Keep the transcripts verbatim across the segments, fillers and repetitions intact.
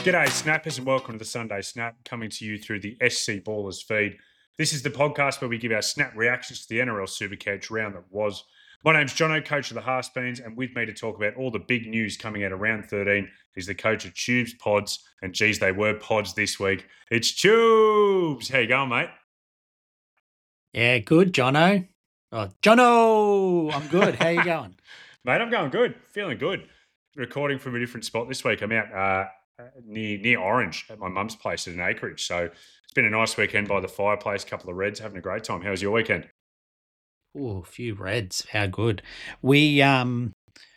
G'day, Snappers, and welcome to the Sunday Snap, coming to you through the S C Ballers feed. This is the podcast where we give our snap reactions to the N R L Supercoach round that was. My name's Jono, coach of the Half-Beans, and with me to talk about all the big news coming out of round thirteen is the coach of Tubes Pods, and geez, they were pods this week. It's Tubes! How you going, mate? Yeah, good, Jono. Oh, Jono! I'm good. How you going? Mate, I'm going good. Feeling good. Recording from a different spot this week. I'm out uh, near near Orange at my mum's place at an acreage. So it's been a nice weekend by the fireplace, a couple of Reds, having a great time. How was your weekend? Oh, a few Reds. How good. We, um,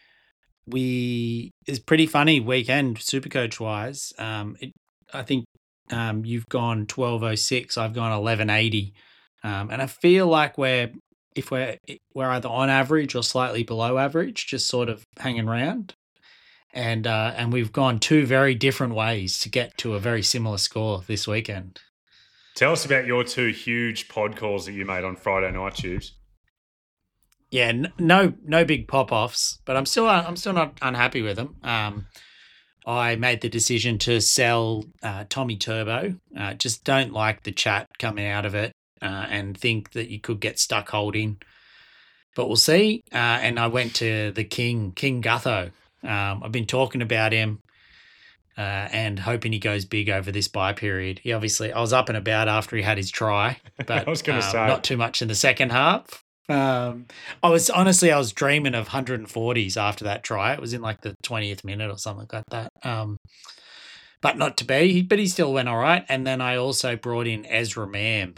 we, it's pretty funny weekend, Supercoach wise. Um, it, I think um, you've gone twelve oh six, I've gone eleven eighty. Um, and I feel like we're, if we're, we're either on average or slightly below average, just sort of hanging around. And uh, and we've gone two very different ways to get to a very similar score this weekend. Tell us about your two huge pod calls that you made on Friday night, Tubes. Yeah, n- no no big pop offs, but I'm still I'm still not unhappy with them. Um, I made the decision to sell uh, Tommy Turbo. Uh, just don't like the chat coming out of it, uh, and think that you could get stuck holding. But we'll see. Uh, and I went to the King King Gutho. Um, I've been talking about him uh, and hoping he goes big over this bye period. He obviously, I was up and about after he had his try, but I was going to um, say not too much in the second half. Um, I was honestly, I was dreaming of one forties after that try. It was in like the twentieth minute or something like that. Um, but not to be. But he still went all right. And then I also brought in Ezra Mam.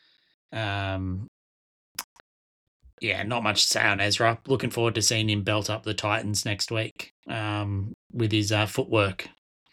Um, Yeah, not much to say on Ezra. Looking forward to seeing him belt up the Titans next week um, with his uh, footwork.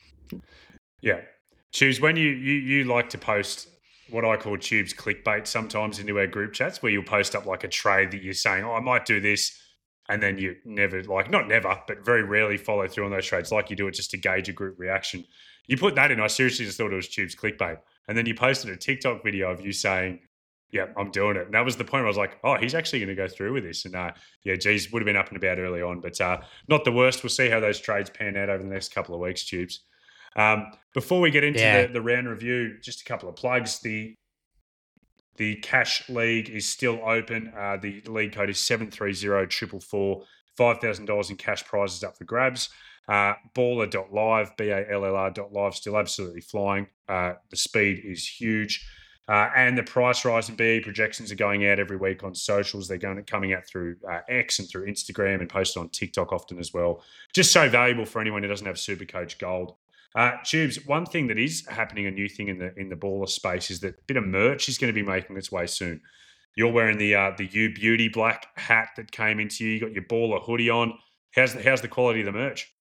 Yeah. Tubes, when you, you you like to post what I call Tubes clickbait sometimes into our group chats, where you'll post up like a trade that you're saying, oh, I might do this, and then you never, like, not never, but very rarely follow through on those trades, like you do it just to gauge a group reaction. You put that in, I seriously just thought it was Tubes clickbait. And then you posted a TikTok video of you saying, yeah, I'm doing it. And that was the point where I was like, oh, he's actually going to go through with this. And uh, yeah, geez, would have been up and about early on, but uh, not the worst. We'll see how those trades pan out over the next couple of weeks, Tubes. Um, before we get into Yeah. the, the round review, just a couple of plugs. The the Cash League is still open. Uh, the league code is seven three zero four four four, five thousand dollars in cash prizes up for grabs. Uh, baller dot live, B A L L R dot live, still absolutely flying. Uh, the speed is huge. Uh, and the price rise in B E projections are going out every week on socials. They're going coming out through uh, X and through Instagram and posted on TikTok often as well. Just so valuable for anyone who doesn't have Supercoach Gold. Uh, Tubes, one thing that is happening, a new thing in the in the baller space, is that a bit of merch is going to be making its way soon. You're wearing the uh, the U Beauty black hat that came into you. You got your baller hoodie on. How's the, how's the quality of the merch?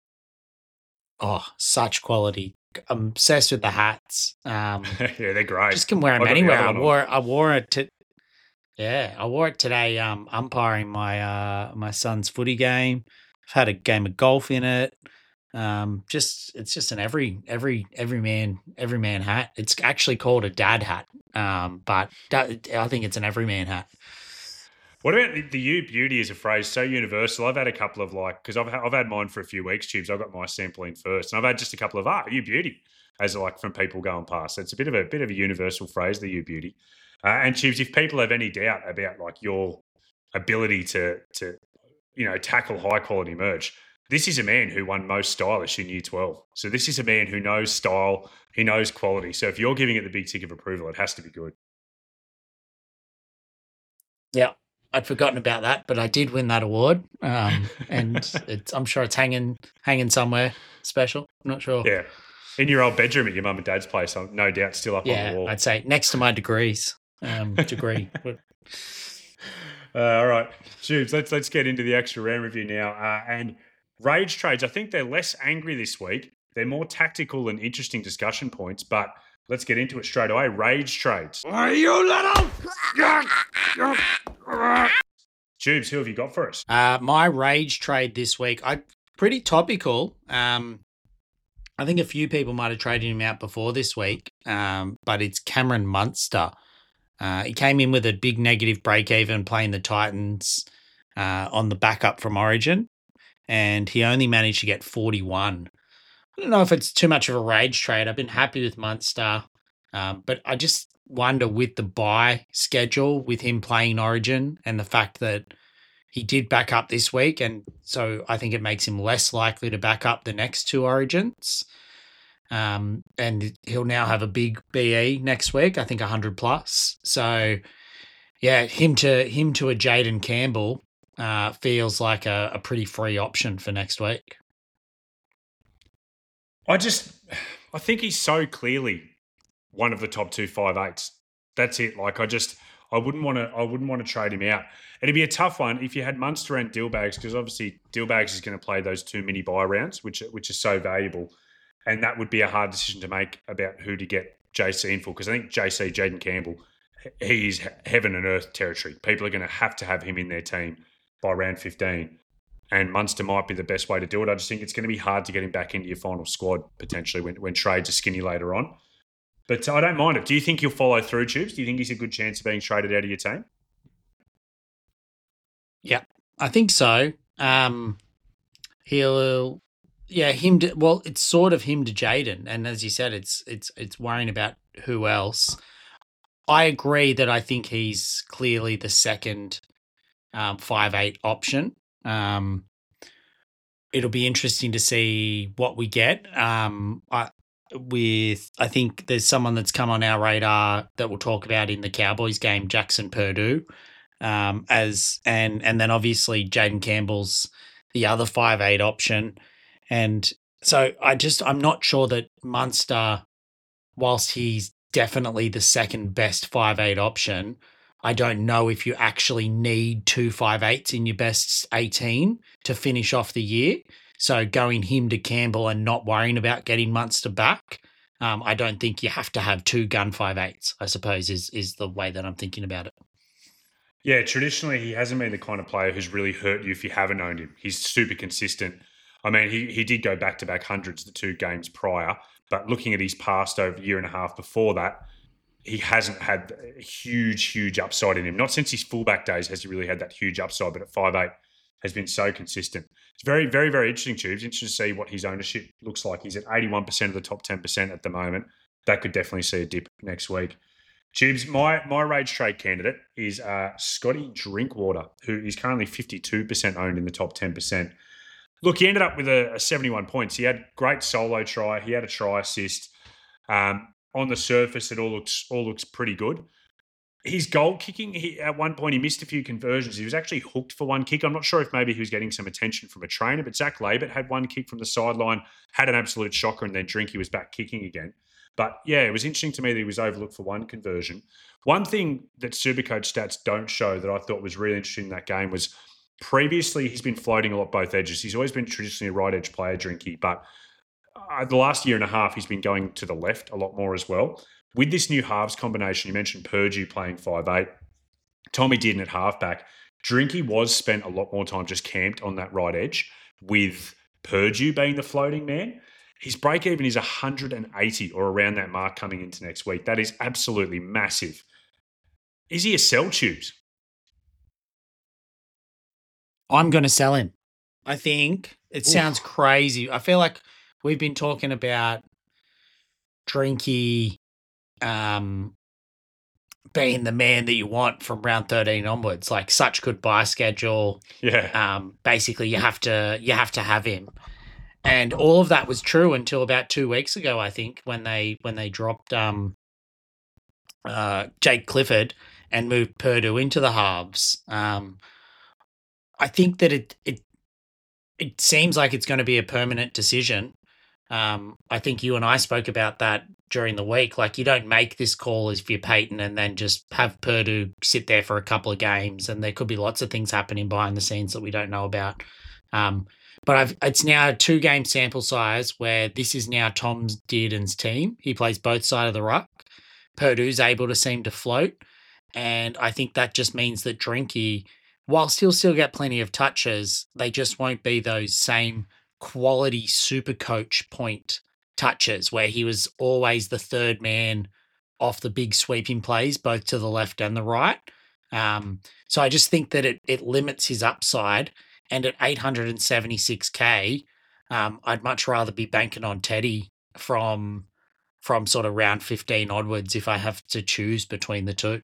Oh, such quality. I'm obsessed with the hats. Um, yeah, they're great. Just can wear them I got the anywhere. other I one on. wore I wore it to yeah, I wore it today. Um, umpiring my uh my son's footy game. I've had a game of golf in it. Um, just it's just an every every every man every man hat. It's actually called a dad hat. Um, but that, I think it's an everyman hat. What about the, the U Beauty as a phrase? So universal. I've had a couple of like, because I've, I've had mine for a few weeks, Tubes. I got my sample in first, and I've had just a couple of, ah, U Beauty, as like from people going past. So it's a bit of a bit of a universal phrase, the U Beauty. Uh, and Tubes, if people have any doubt about like your ability to, to, you know, tackle high quality merch, this is a man who won most stylish in year twelve. So this is a man who knows style, he knows quality. So if you're giving it the big tick of approval, it has to be good. Yeah. I'd forgotten about that, but I did win that award, um, and it's, I'm sure it's hanging hanging somewhere special. I'm not sure. Yeah, in your old bedroom at your mum and dad's place, I'm no doubt still up yeah, on the wall. I'd say next to my degrees. Um, degree. uh, all right, Tubes, let's let's get into the extra round review now. Uh, and rage trades, I think they're less angry this week. They're more tactical and interesting discussion points, but let's get into it straight away. Rage trades. Are you little? Tubes, who have you got for us? Uh, my rage trade this week, I pretty topical. Um, I think a few people might have traded him out before this week, um, but it's Cameron Munster. Uh, he came in with a big negative break even playing the Titans uh, on the backup from Origin, and he only managed to get forty-one. I don't know if it's too much of a rage trade. I've been happy with Munster, um, but I just wonder with the bye schedule, with him playing Origin and the fact that he did back up this week, and so I think it makes him less likely to back up the next two Origins. Um, and he'll now have a big B E next week, I think one hundred plus. So, yeah, him to him to a Jaden Campbell uh, feels like a, a pretty free option for next week. I just, I think he's so clearly one of the top two five eights. That's it. Like I just, I wouldn't want to, I wouldn't want to trade him out. It'd be a tough one if you had Munster and Dillbags, because obviously Dillbags is going to play those two mini buy rounds, which which is so valuable, and that would be a hard decision to make about who to get J C in for. Because I think J C, Jaden Campbell, he is heaven and earth territory. People are going to have to have him in their team by round fifteen. And Munster might be the best way to do it. I just think it's going to be hard to get him back into your final squad potentially when, when trades are skinny later on. But I don't mind it. Do you think he'll follow through, Tubes? Do you think he's a good chance of being traded out of your team? Yeah, I think so. Um, he'll, yeah, him to, well, it's sort of him to Jaden. And as you said, it's it's it's worrying about who else. I agree that I think he's clearly the second um, five eight option. Um, it'll be interesting to see what we get. Um, I, with I think there's someone that's come on our radar that we'll talk about in the Cowboys game, Jackson Purdue, um, as and and then obviously Jaden Campbell's the other five eight option, and so I just I'm not sure that Munster, whilst he's definitely the second best five eight option, I don't know if you actually need two five eights in your best eighteen to finish off the year. So going him to Campbell and not worrying about getting Munster back, um, I don't think you have to have two gun five eights, I suppose, is is the way that I'm thinking about it. Yeah, traditionally he hasn't been the kind of player who's really hurt you if you haven't owned him. He's super consistent. I mean, he he did go back-to-back hundreds the two games prior, but looking at his past over a year and a half before that, he hasn't had a huge, huge upside in him. Not since his fullback days has he really had that huge upside, but at five eight has been so consistent. It's very, very, very interesting, Tubes. Interesting to see what his ownership looks like. He's at eighty-one percent of the top ten percent at the moment. That could definitely see a dip next week. Tubes, my my rage trade candidate is uh, Scotty Drinkwater, who is currently fifty-two percent owned in the top ten percent. Look, he ended up with a, a seventy-one points. He had great solo try. He had a try assist. Um, on the surface, it all looks all looks pretty good. His goal kicking, he, at one point he missed a few conversions. He was actually hooked for one kick. I'm not sure if maybe he was getting some attention from a trainer, but Zach Labert had one kick from the sideline, had an absolute shocker, and then Drinky was back kicking again. But yeah, it was interesting to me that he was overlooked for one conversion. One thing that Supercoach stats don't show that I thought was really interesting in that game was previously he's been floating a lot both edges. He's always been traditionally a right edge player, Drinky, but uh, the last year and a half he's been going to the left a lot more as well. With this new halves combination, you mentioned Purdue playing five eight. Tommy Dearden at halfback. Drinky was spent a lot more time just camped on that right edge with Purdue being the floating man. His break even is one hundred eighty or around that mark coming into next week. That is absolutely massive. Is he a sell, Tubes? I'm going to sell him. I think it sounds Oof. crazy. I feel like we've been talking about Drinky um, being the man that you want from round thirteen onwards. Like such good buy schedule. Yeah. Um, basically, you have to you have to have him. And all of that was true until about two weeks ago, I think, when they when they dropped um, uh, Jake Clifford and moved Purdue into the halves. Um, I think that it it it seems like it's going to be a permanent decision. Um, I think you and I spoke about that during the week. Like, you don't make this call if you're Peyton and then just have Purdue sit there for a couple of games, and there could be lots of things happening behind the scenes that we don't know about. Um, But I've, it's now a two-game sample size where this is now Tom Dearden's team. He plays both sides of the ruck. Purdue's able to seem to float. And I think that just means that Drinky, whilst he'll still get plenty of touches, they just won't be those same quality super coach point touches where he was always the third man off the big sweeping plays, both to the left and the right. Um, so I just think that it it limits his upside. And at eight hundred seventy-six K, Um, I'd much rather be banking on Teddy from from sort of round fifteen onwards if I have to choose between the two.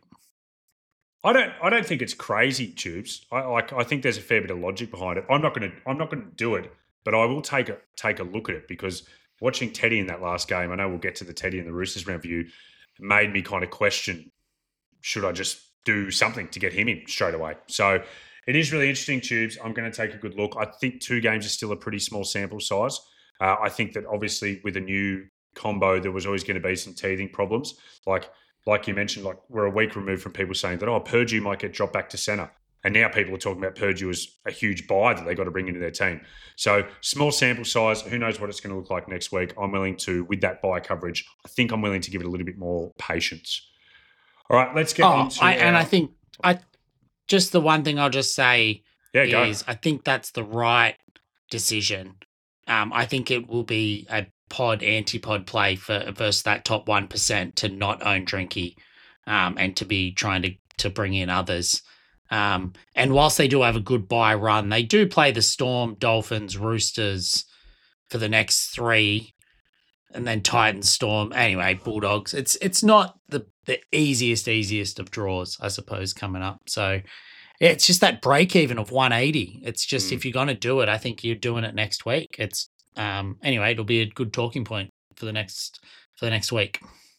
I don't. I don't think it's crazy, Tubes. I like. I think there's a fair bit of logic behind it. I'm not going to. I'm not going to do it, but I will take a take a look at it because watching Teddy in that last game, I know we'll get to the Teddy and the Roosters review, made me kind of question: should I just do something to get him in straight away? So it is really interesting, Tubes. I'm going to take a good look. I think two games is still a pretty small sample size. Uh, I think that obviously with a new combo, there was always going to be some teething problems, like. Like you mentioned, like we're a week removed from people saying that, oh, Purdue might get dropped back to centre. And now people are talking about Purdue as a huge buy that they got to bring into their team. So small sample size, who knows what it's going to look like next week. I'm willing to, with that buy coverage, I think I'm willing to give it a little bit more patience. All right, let's get oh, on to I, And our, I think I just the one thing I'll just say yeah, is go. I think that's the right decision. Um, I think it will be a pod antipod play for versus that top one percent to not own Drinky um, and to be trying to, to bring in others. Um, and whilst they do have a good buy run, they do play the Storm, Dolphins, Roosters for the next three, and then Titans, Storm. Anyway, Bulldogs. It's it's not the, the easiest, easiest of draws, I suppose, coming up. So yeah, it's just that break even of one eighty. It's just Mm. if you're going to do it, I think you're doing it next week. It's um anyway, it'll be a good talking point for the next for the next week.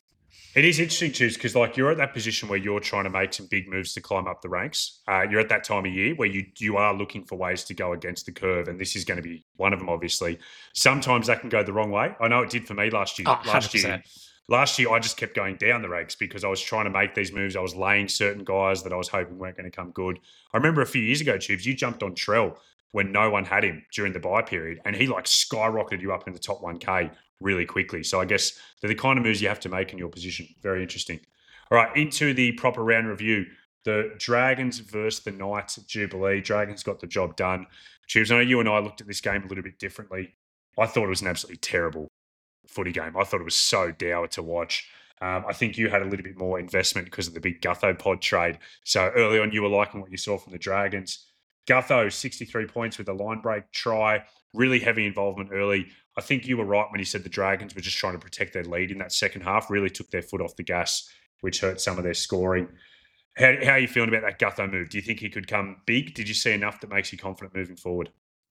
It is interesting, too, because like you're at that position where you're trying to make some big moves to climb up the ranks. Uh, you're at that time of year where you you are looking for ways to go against the curve, and this is going to be one of them. Obviously, sometimes that can go the wrong way. I know it did for me last year. Oh, last one hundred percent. year, last year I just kept going down the ranks because I was trying to make these moves. I was laying certain guys that I was hoping weren't going to come good. I remember a few years ago, Tubes, you jumped on Trell when no one had him during the buy period, and he like skyrocketed you up in the top one K really quickly. So I guess they're the kind of moves you have to make in your position. Very interesting. All right, into the proper round review. The Dragons versus the Knights at Jubilee. Dragons got the job done. Tubes, I know you and I looked at this game a little bit differently. I thought it was an absolutely terrible footy game. I thought it was so dour to watch. Um, I think you had a little bit more investment because of the big Gutho pod trade. So early on, you were liking what you saw from the Dragons. Gutho, sixty-three points with a line break try, really heavy involvement early. I think you were right when you said the Dragons were just trying to protect their lead in that second half, really took their foot off the gas, which hurt some of their scoring. How, how are you feeling about that Gutho move? Do you think he could come big? Did you see enough that makes you confident moving forward?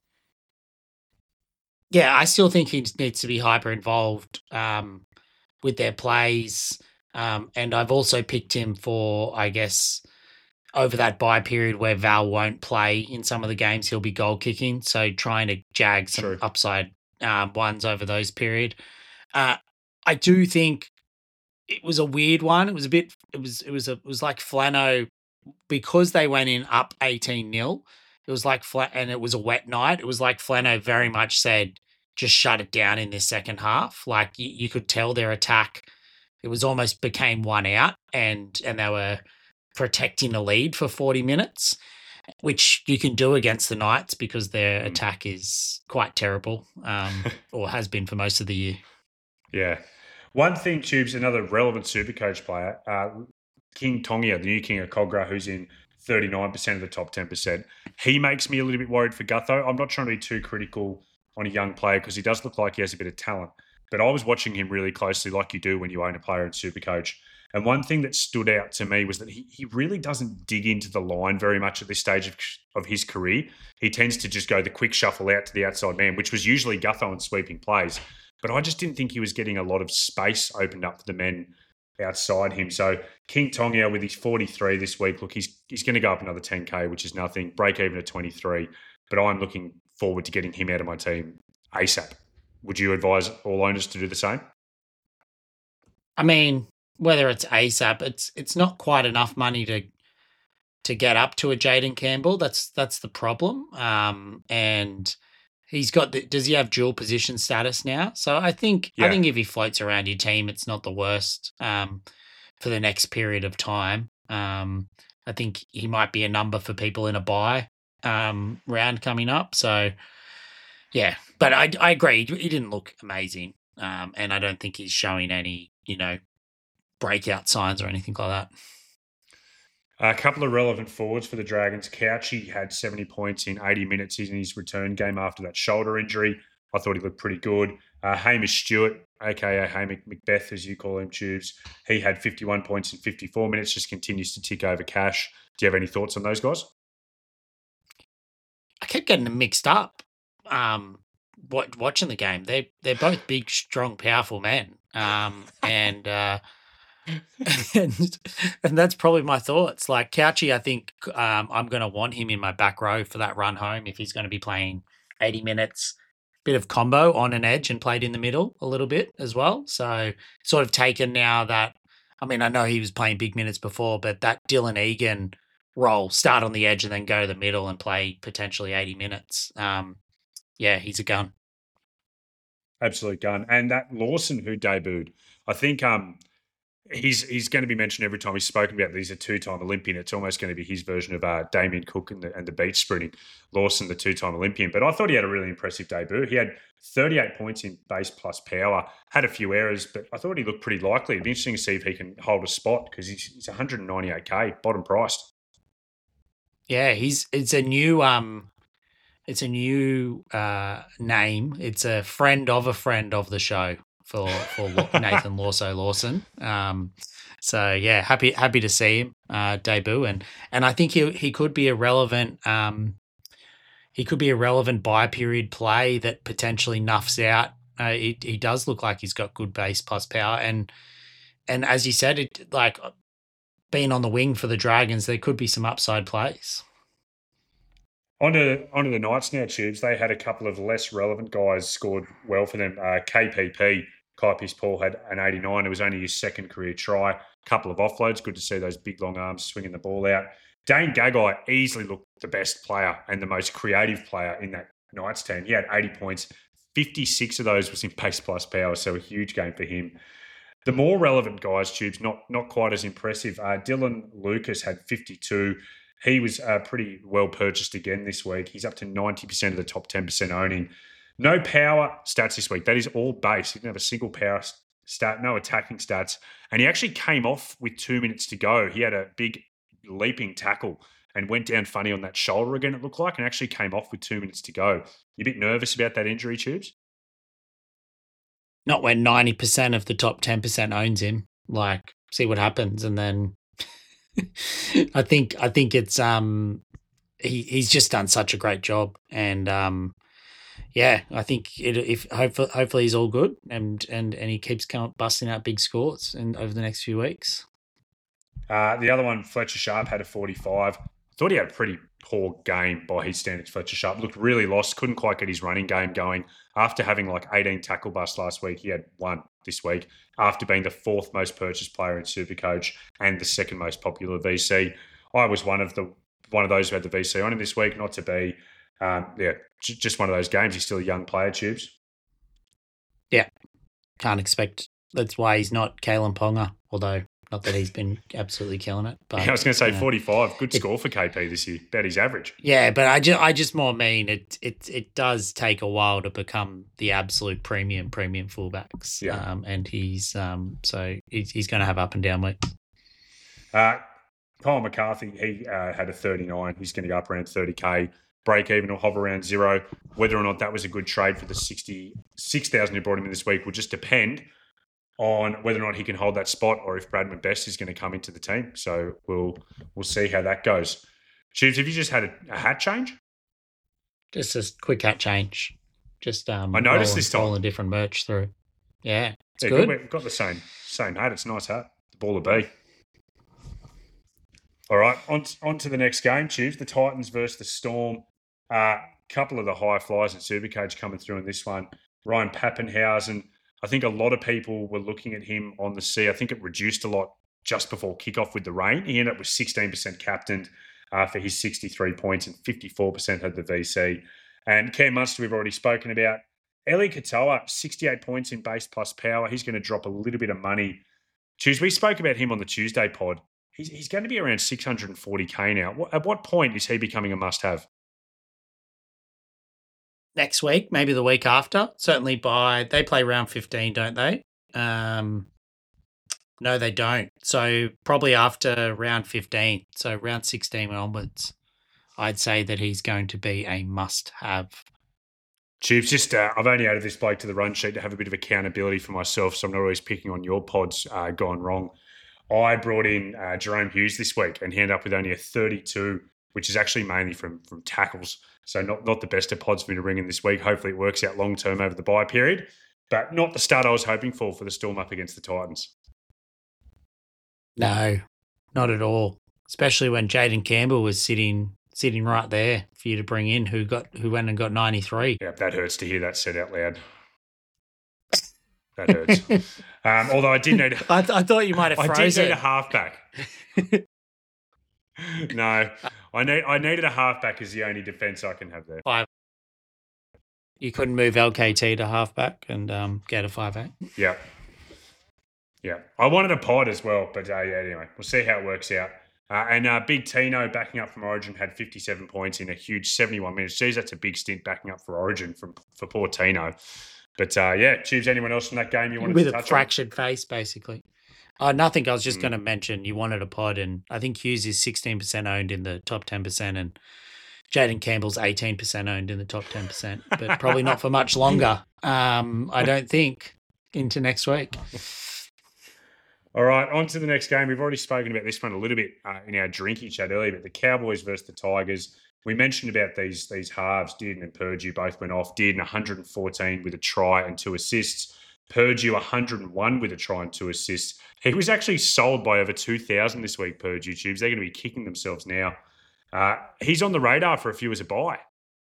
Yeah, I still think he needs to be hyper involved um, with their plays. Um, and I've also picked him for, I guess, over that bye period where Val won't play in some of the games, he'll be goal kicking. So trying to jag some True. upside um, ones over those period. Uh, I do think it was a weird one. It was a bit, it was, it was, a, it was like Flano because they went in up eighteen nil. It was like flat and it was a wet night. It was like Flano very much said, just shut it down in this second half. Like you, you could tell their attack, it was almost became one out and, and they were protecting the lead for forty minutes, which you can do against the Knights because their mm. attack is quite terrible um, or has been for most of the year. Yeah. One thing, Tubes, another relevant Supercoach player, uh, King Tongia, the new King of Cogra, who's in thirty-nine percent of the top ten percent. He makes me a little bit worried for Gutho. I'm not trying to be too critical on a young player because he does look like he has a bit of talent. But I was watching him really closely like you do when you own a player in Supercoach. And one thing that stood out to me was that he, he really doesn't dig into the line very much at this stage of, of his career. He tends to just go the quick shuffle out to the outside man, which was usually Gutho and sweeping plays. But I just didn't think he was getting a lot of space opened up for the men outside him. So King Tongia with his forty-three this week, look, he's he's going to go up another ten K, which is nothing. Break even at twenty-three. But I'm looking forward to getting him out of my team ASAP. Would you advise all owners to do the same? I mean, whether it's ASAP, it's it's not quite enough money to to get up to a Jaden Campbell. That's that's the problem. Um, and he's got the, does he have dual position status now? So I think yeah. I think if he floats around your team, it's not the worst um, for the next period of time. Um, I think he might be a number for people in a buy um, round coming up. So yeah, but I I agree. He didn't look amazing, um, and I don't think he's showing any you know breakout signs or anything like that. A couple of relevant forwards for the Dragons. Couchy had seventy points in eighty minutes in his return game after that shoulder injury. I thought he looked pretty good. Uh, Hamish Stewart, aka Hamish Macbeth, as you call him, Tubes, he had fifty-one points in fifty-four minutes, just continues to tick over Cash. Do you have any thoughts on those guys? I kept getting them mixed up. Um, what, watching the game, they they're both big, strong, powerful men. Um, and uh, and and that's probably my thoughts. Like Couchy, I think um, I'm going to want him in my back row for that run home if he's going to be playing eighty minutes. Bit of combo on an edge and played in the middle a little bit as well. So sort of taken now that, I mean, I know he was playing big minutes before, but that Dylan Egan role, start on the edge and then go to the middle and play potentially eighty minutes. Um, yeah, he's a gun. Absolute gun. And that Lawson who debuted, I think um, he's he's going to be mentioned every time he's spoken about. He's a two-time Olympian. It's almost going to be his version of uh, Damien Cook and the, and the beach sprinting. Lawson, the two-time Olympian. But I thought he had a really impressive debut. He had thirty-eight points in base plus power, had a few errors, but I thought he looked pretty likely. It'd be interesting to see if he can hold a spot because he's, he's one hundred ninety-eight K, bottom priced. Yeah, he's it's a new um it's a new uh name. It's a friend of a friend of the show for for Nathan Lawso Lawson. Um so yeah, happy happy to see him uh debut and and I think he he could be a relevant um he could be a relevant buy period play that potentially nuffs out. Uh, he he does look like he's got good base plus power and and as you said, it like being on the wing for the Dragons, there could be some upside plays. Onto, onto the Knights now, Tubes. They had a couple of less relevant guys scored well for them. Uh, K P P, Kai Pearce-Paul, had an eighty-nine. It was only his second career try. A couple of offloads. Good to see those big, long arms swinging the ball out. Dane Gagai easily looked the best player and the most creative player in that Knights team. He had eighty points. fifty-six of those was in pace plus power, so a huge game for him. The more relevant guys, Tubes, not, not quite as impressive. Uh, Dylan Lucas had fifty-two. He was uh, pretty well purchased again this week. He's up to ninety percent of the top ten percent owning. No power stats this week. That is all base. He didn't have a single power stat, no attacking stats. And he actually came off with two minutes to go. He had a big leaping tackle and went down funny on that shoulder again, it looked like, and actually came off with two minutes to go. You a bit nervous about that injury, Tubes? Not when ninety percent of the top ten percent owns him. Like, see what happens. And then I think I think it's um he he's just done such a great job, and um yeah, I think it, if hopefully hopefully he's all good and and and he keeps come, busting out big scores and over the next few weeks. Uh, the other one, Fletcher Sharp, had a forty-five. Thought he had a pretty poor game by his standards. Fletcher Sharp looked really lost. Couldn't quite get his running game going. After having like eighteen tackle busts last week, he had one this week. After being the fourth most purchased player in Supercoach and the second most popular V C, I was one of the one of those who had the V C on him this week. Not to be, um, yeah, j- just one of those games. He's still a young player, Tubes. Yeah, can't expect. That's why he's not Kalen Ponga, although. Not that he's been absolutely killing it. But yeah, I was going to say you know, forty-five. Good it, score for K P this year. About his average. Yeah, but I just, I just more mean it, it, it does take a while to become the absolute premium, premium fullbacks. Yeah. Um, and he's, um, so he's, he's going to have up and down weeks. Uh, Kyle McCarthy, he uh, had a thirty-nine. He's going to go up around thirty K. Break even or hover around zero. Whether or not that was a good trade for the sixty-six thousand who brought him in this week will just depend on whether or not he can hold that spot or if Bradman Best is going to come into the team. So we'll we'll see how that goes. Tubes, have you just had a, a hat change? Just a quick hat change. Just um, I noticed rolling, this time. rolling different merch through. Yeah, it's yeah, good. We've got the same same hat. It's a nice hat. The ball of B. All right, on, on to the next game, Tubes. The Titans versus the Storm. A uh, couple of the high flyers in Supercoach coming through in this one. Ryan Pappenhausen. I think a lot of people were looking at him on the C. I think it reduced a lot just before kickoff with the rain. He ended up with sixteen percent captained uh, for his sixty-three points and fifty-four percent had the V C. And Cam Munster, we've already spoken about. Eli Katoa, sixty-eight points in base plus power. He's going to drop a little bit of money. Tuesday, we spoke about him on the Tuesday pod. He's, he's going to be around six hundred forty K now. At what point is he becoming a must-have? Next week, maybe the week after. Certainly by, they play round fifteen, don't they? Um, no, they don't. So probably after round fifteen, so round sixteen onwards, I'd say that he's going to be a must-have. Tubes, just uh, I've only added this bloke to the run sheet to have a bit of accountability for myself, so I'm not always picking on your pods uh, gone wrong. I brought in uh, Jerome Hughes this week, and he ended up with only a thirty-two, which is actually mainly from from tackles. So not not the best of pods for me to ring in this week. Hopefully it works out long term over the bye period, but not the start I was hoping for for the Storm up against the Titans. No, not at all. Especially when Jaden Campbell was sitting sitting right there for you to bring in, who got who went and got ninety-three. Yeah, that hurts to hear that said out loud. That hurts. um, although I did need, I, th- I thought you might have frozen. I did need a halfback. No, I need I needed a halfback as the only defence I can have there. Five. You couldn't move L K T to halfback and um, get a five eight. Yeah, yeah. I wanted a pod as well, but uh, yeah. Anyway, we'll see how it works out. Uh, and uh, Big Tino backing up from Origin had fifty-seven points in a huge seventy-one minutes. Geez, that's a big stint backing up for Origin from for poor Tino. But uh, yeah, choose anyone else from that game you wanted with to touch a fractured on? Face, basically. Uh, nothing. I was just mm. going to mention you wanted a pod, and I think Hughes is sixteen percent owned in the top ten percent, and Jaden Campbell's eighteen percent owned in the top ten percent, but probably not for much longer. Um, I don't think into next week. All right, on to the next game. We've already spoken about this one a little bit uh, in our drinking chat earlier, but the Cowboys versus the Tigers. We mentioned about these these halves. Dearden and Purdue both went off. Dearden one hundred fourteen with a try and two assists. Purdue one hundred one with a try and two assists. He was actually sold by over two thousand this week, Purdue Tubes. They're going to be kicking themselves now. Uh, he's on the radar for a few as a buy.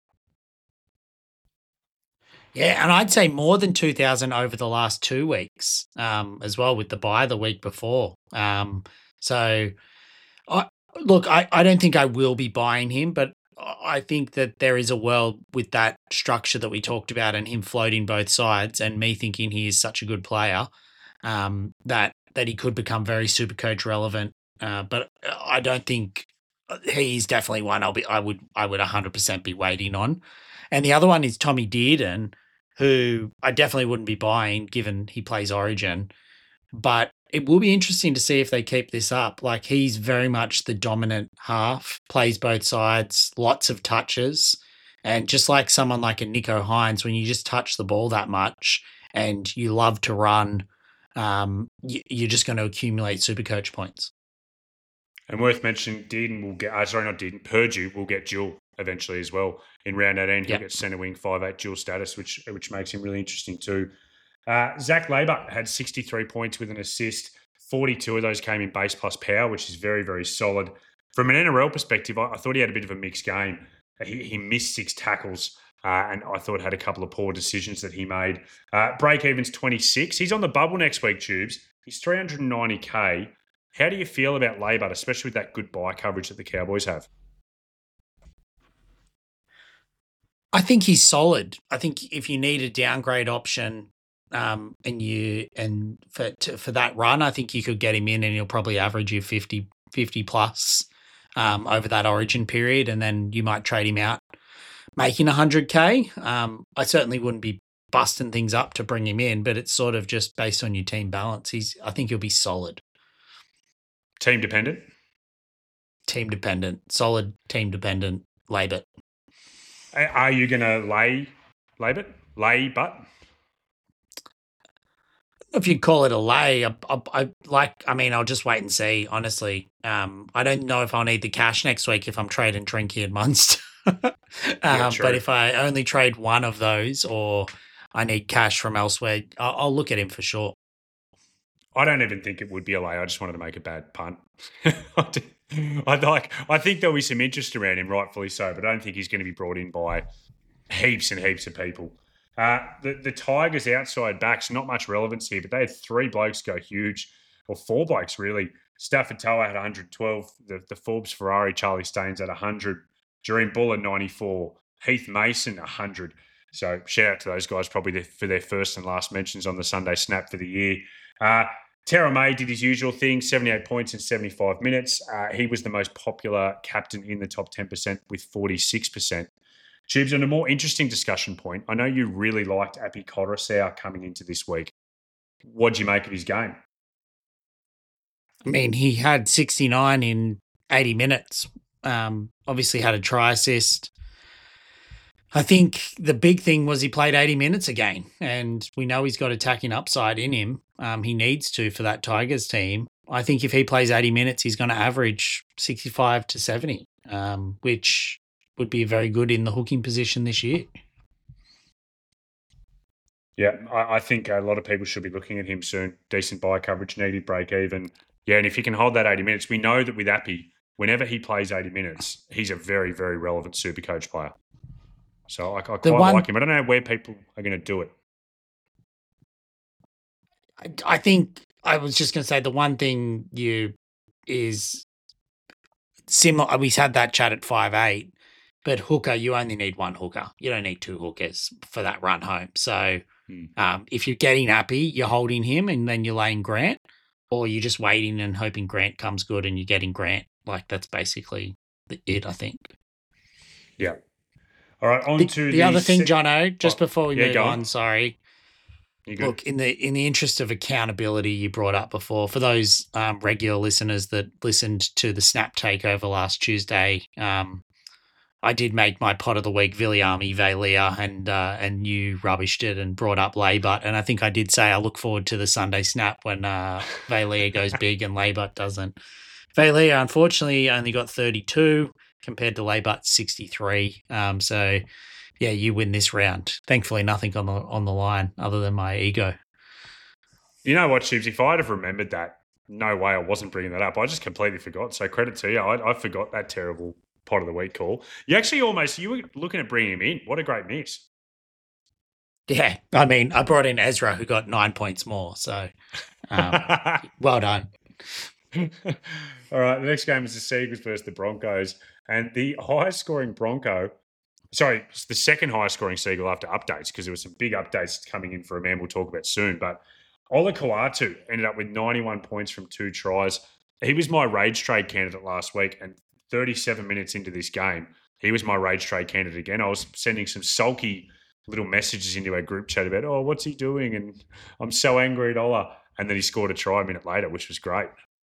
Yeah, and I'd say more than two thousand over the last two weeks um, as well, with the buy the week before. Um, so, I, look, I, I don't think I will be buying him, but I think that there is a world with that structure that we talked about and him floating both sides and me thinking he is such a good player um, that that he could become very Supercoach relevant. Uh, but I don't think he's definitely one I'll be I would I would one hundred percent be waiting on. And the other one is Tommy Dearden, who I definitely wouldn't be buying given he plays Origin. But it will be interesting to see if they keep this up. Like, he's very much the dominant half, plays both sides, lots of touches. And just like someone like a Nico Hines, when you just touch the ball that much and you love to run, um, you're just going to accumulate Supercoach points. And worth mentioning, Dearden will get, uh, sorry, not Dearden, Purdue will get dual eventually as well. In round eighteen, he'll yep. get centre wing five eight dual status, which which makes him really interesting too. Uh, Zach Labour had sixty-three points with an assist. forty-two of those came in base plus power, which is very, very solid. From an N R L perspective, I, I thought he had a bit of a mixed game. He, he missed six tackles, uh, and I thought had a couple of poor decisions that he made. Uh, break even's twenty-six. He's on the bubble next week, Tubes. He's three hundred ninety K. How do you feel about Labour, especially with that good buy coverage that the Cowboys have? I think he's solid. I think if you need a downgrade option um, and you and for to, for that run, I think you could get him in and he'll probably average you fifty, fifty plus um, over that Origin period, and then you might trade him out, making one hundred K. Um, I certainly wouldn't be busting things up to bring him in, but it's sort of just based on your team balance. He's, I think he'll be solid. Team dependent? Team dependent. Solid team dependent. Labour. Are you going to lay Labour? Lay but? If you call it a lay, I, I, I like. I mean, I'll just wait and see. Honestly, um, I don't know if I'll need the cash next week if I'm trading Trinky and Munster. um, yeah, but if I only trade one of those, or I need cash from elsewhere, I'll, I'll look at him for sure. I don't even think it would be a lay. I just wanted to make a bad punt. I like. I think there'll be some interest around him, rightfully so, but I don't think he's going to be brought in by heaps and heaps of people. Uh, the, the Tigers outside backs, not much relevance here, but they had three blokes go huge, or four blokes really. Stafford Toa had one hundred twelve, the, the Forbes Ferrari, Charlie Staines at one hundred, Jareen Buller ninety-four, Heath Mason one hundred. So shout out to those guys probably for their first and last mentions on the Sunday Snap for the year. Uh, Terra May did his usual thing, seventy-eight points in seventy-five minutes. Uh, he was the most popular captain in the top ten percent with forty-six percent. Tubes, on a more interesting discussion point, I know you really liked Api Koroisau coming into this week. What did you make of his game? I mean, he had sixty-nine in eighty minutes. Um, obviously had a try assist. I think the big thing was he played eighty minutes again, and we know he's got attacking upside in him. Um, he needs to for that Tigers team. I think if he plays eighty minutes, he's going to average sixty-five to seventy, um, which would be very good in the hooking position this year. Yeah, I, I think a lot of people should be looking at him soon. Decent buy coverage needed, break even. Yeah, and if he can hold that eighty minutes, we know that with Appy, whenever he plays eighty minutes, he's a very, very relevant super coach player. So I, I quite one, like him. I don't know where people are going to do it. I, I think I was just going to say the one thing you is similar. We had that chat at five eight, but hooker, you only need one hooker. You don't need two hookers for that run home. So hmm. um, if you're getting Appy, you're holding him and then you're laying Grant, or you're just waiting and hoping Grant comes good and you're getting Grant. Like that's basically it, I think. Yeah. All right, on the, to the, the other thing, Jono, just oh, before we yeah, move on, on, sorry. Look, in the in the interest of accountability you brought up before, for those um, regular listeners that listened to the Snap takeover last Tuesday, um, I did make my pot of the week Viliami Vailea, and uh, and you rubbished it and brought up Laybutt, and I think I did say I look forward to the Sunday Snap when uh, Vailea goes big and Laybutt doesn't. Vailea, unfortunately, only got thirty-two compared to Laybutt's sixty-three. Um, so, yeah, you win this round. Thankfully, nothing on the on the line other than my ego. You know what, Shibs? If I'd have remembered that, no way I wasn't bringing that up. I just completely forgot. So credit to you. I, I forgot that terrible pot of the week call. You actually almost, you were looking at bringing him in. What a great miss. Yeah, I mean, I brought in Ezra, who got nine points more. So, um, well done. All right, the next game is the Seagulls versus the Broncos. And the highest scoring Bronco, sorry, it's the second highest scoring Seagull after updates, because there were some big updates coming in for a man we'll talk about soon. But Ola Kawatu ended up with ninety-one points from two tries. He was my rage trade candidate last week, and thirty-seven minutes into this game, he was my rage trade candidate again. I was sending some sulky little messages into our group chat about, oh, what's he doing? And I'm so angry at Ola. And then he scored a try a minute later, which was great.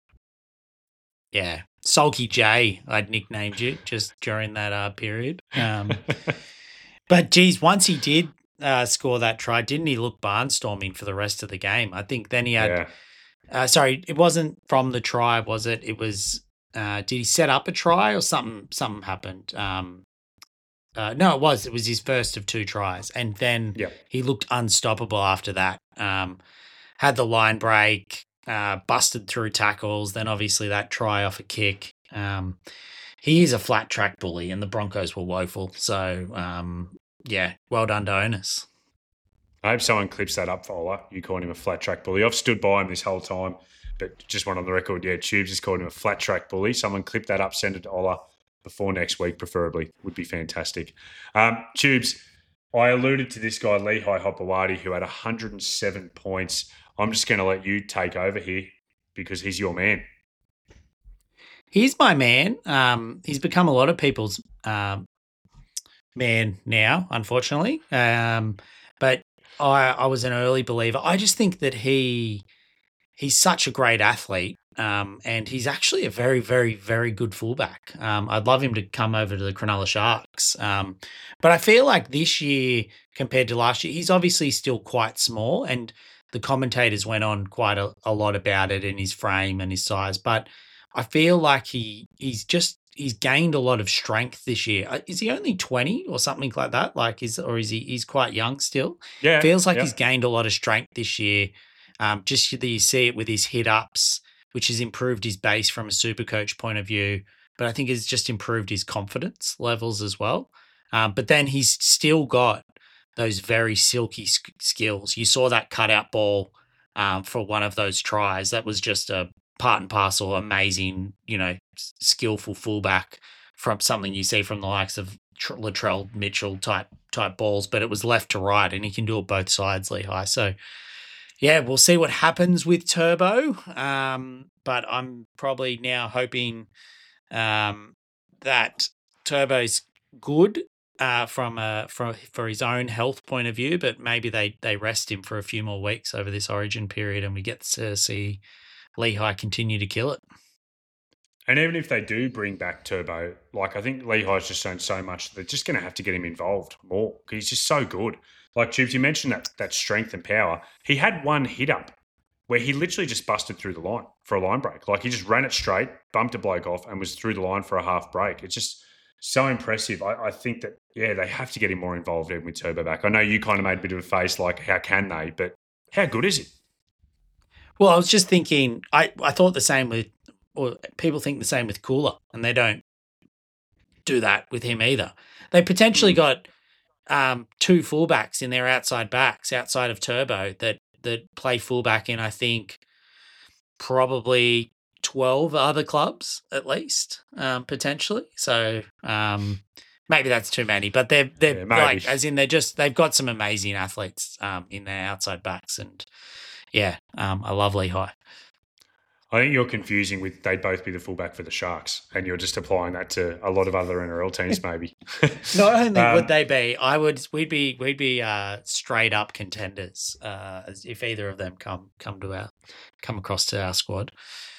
Yeah, Sulky J, I'd nicknamed you just during that uh, period. Um, but, geez, once he did uh, score that try, didn't he look barnstorming for the rest of the game? I think then he had yeah. – uh, sorry, it wasn't from the try, was it? It was uh, – did he set up a try or something Something happened? Um, uh, no, it was. It was his first of two tries. And then yeah. he looked unstoppable after that. Um, had the line break. Uh, busted through tackles, then obviously that try off a kick. Um, he is a flat track bully, and the Broncos were woeful. So, um, yeah, well done to Onus. I hope someone clips that up for Ola. You calling him a flat track bully. I've stood by him this whole time, but just went on the record, yeah, Tubes has called him a flat track bully. Someone clip that up, send it to Ola before next week, preferably. Would be fantastic. Um, Tubes, I alluded to this guy, Lehigh Hopewadi, who had one hundred seven points. I'm just going to let you take over here because he's your man. He's my man. Um, he's become a lot of people's um, man now, unfortunately. Um, but I, I was an early believer. I just think that he he's such a great athlete, um, and he's actually a very, very, very good fullback. Um, I'd love him to come over to the Cronulla Sharks. Um, but I feel like this year compared to last year, he's obviously still quite small, and the commentators went on quite a, a lot about it in his frame and his size, but I feel like he he's just he's gained a lot of strength this year. Is he only twenty or something like that? Like is or is he he's quite young still? Yeah, feels like yeah. he's gained a lot of strength this year. Um, just that you see it with his hit ups, which has improved his base from a super coach point of view, but I think it's just improved his confidence levels as well. Um, but then he's still got those very silky sk- skills. You saw that cutout ball um, for one of those tries. That was just a part and parcel, amazing, you know, s- skillful fullback from something you see from the likes of Tr- Latrell Mitchell type type balls, but it was left to right, and he can do it both sides, Lehigh. So, yeah, we'll see what happens with Turbo, um, but I'm probably now hoping um, that Turbo's good. Uh, from a from for his own health point of view, but maybe they they rest him for a few more weeks over this Origin period, and we get to see Lehigh continue to kill it. And even if they do bring back Turbo, like I think Lehigh's just shown so much, they're just going to have to get him involved more because he's just so good. Like Tubes, you mentioned that that strength and power. He had one hit up where he literally just busted through the line for a line break. Like he just ran it straight, bumped a bloke off, and was through the line for a half break. It's just so impressive. I, I think that, yeah, they have to get him more involved even with Turbo back. I know you kind of made a bit of a face like, how can they? But how good is he? Well, I was just thinking, I, I thought the same with, or people think the same with Cooler, and they don't do that with him either. They potentially mm. got um, two fullbacks in their outside backs, outside of Turbo, that that play fullback in, I think, probably twelve other clubs at least, um, potentially. So um, maybe that's too many, but they're they're yeah, like, as in they're just they've got some amazing athletes um, in their outside backs, and yeah, um, I love Lehigh. I think you're confusing with they'd both be the fullback for the Sharks, and you're just applying that to a lot of other N R L teams, maybe. Not only um, would they be, I would we'd be we'd be uh, straight up contenders uh, if either of them come come to our come across to our squad.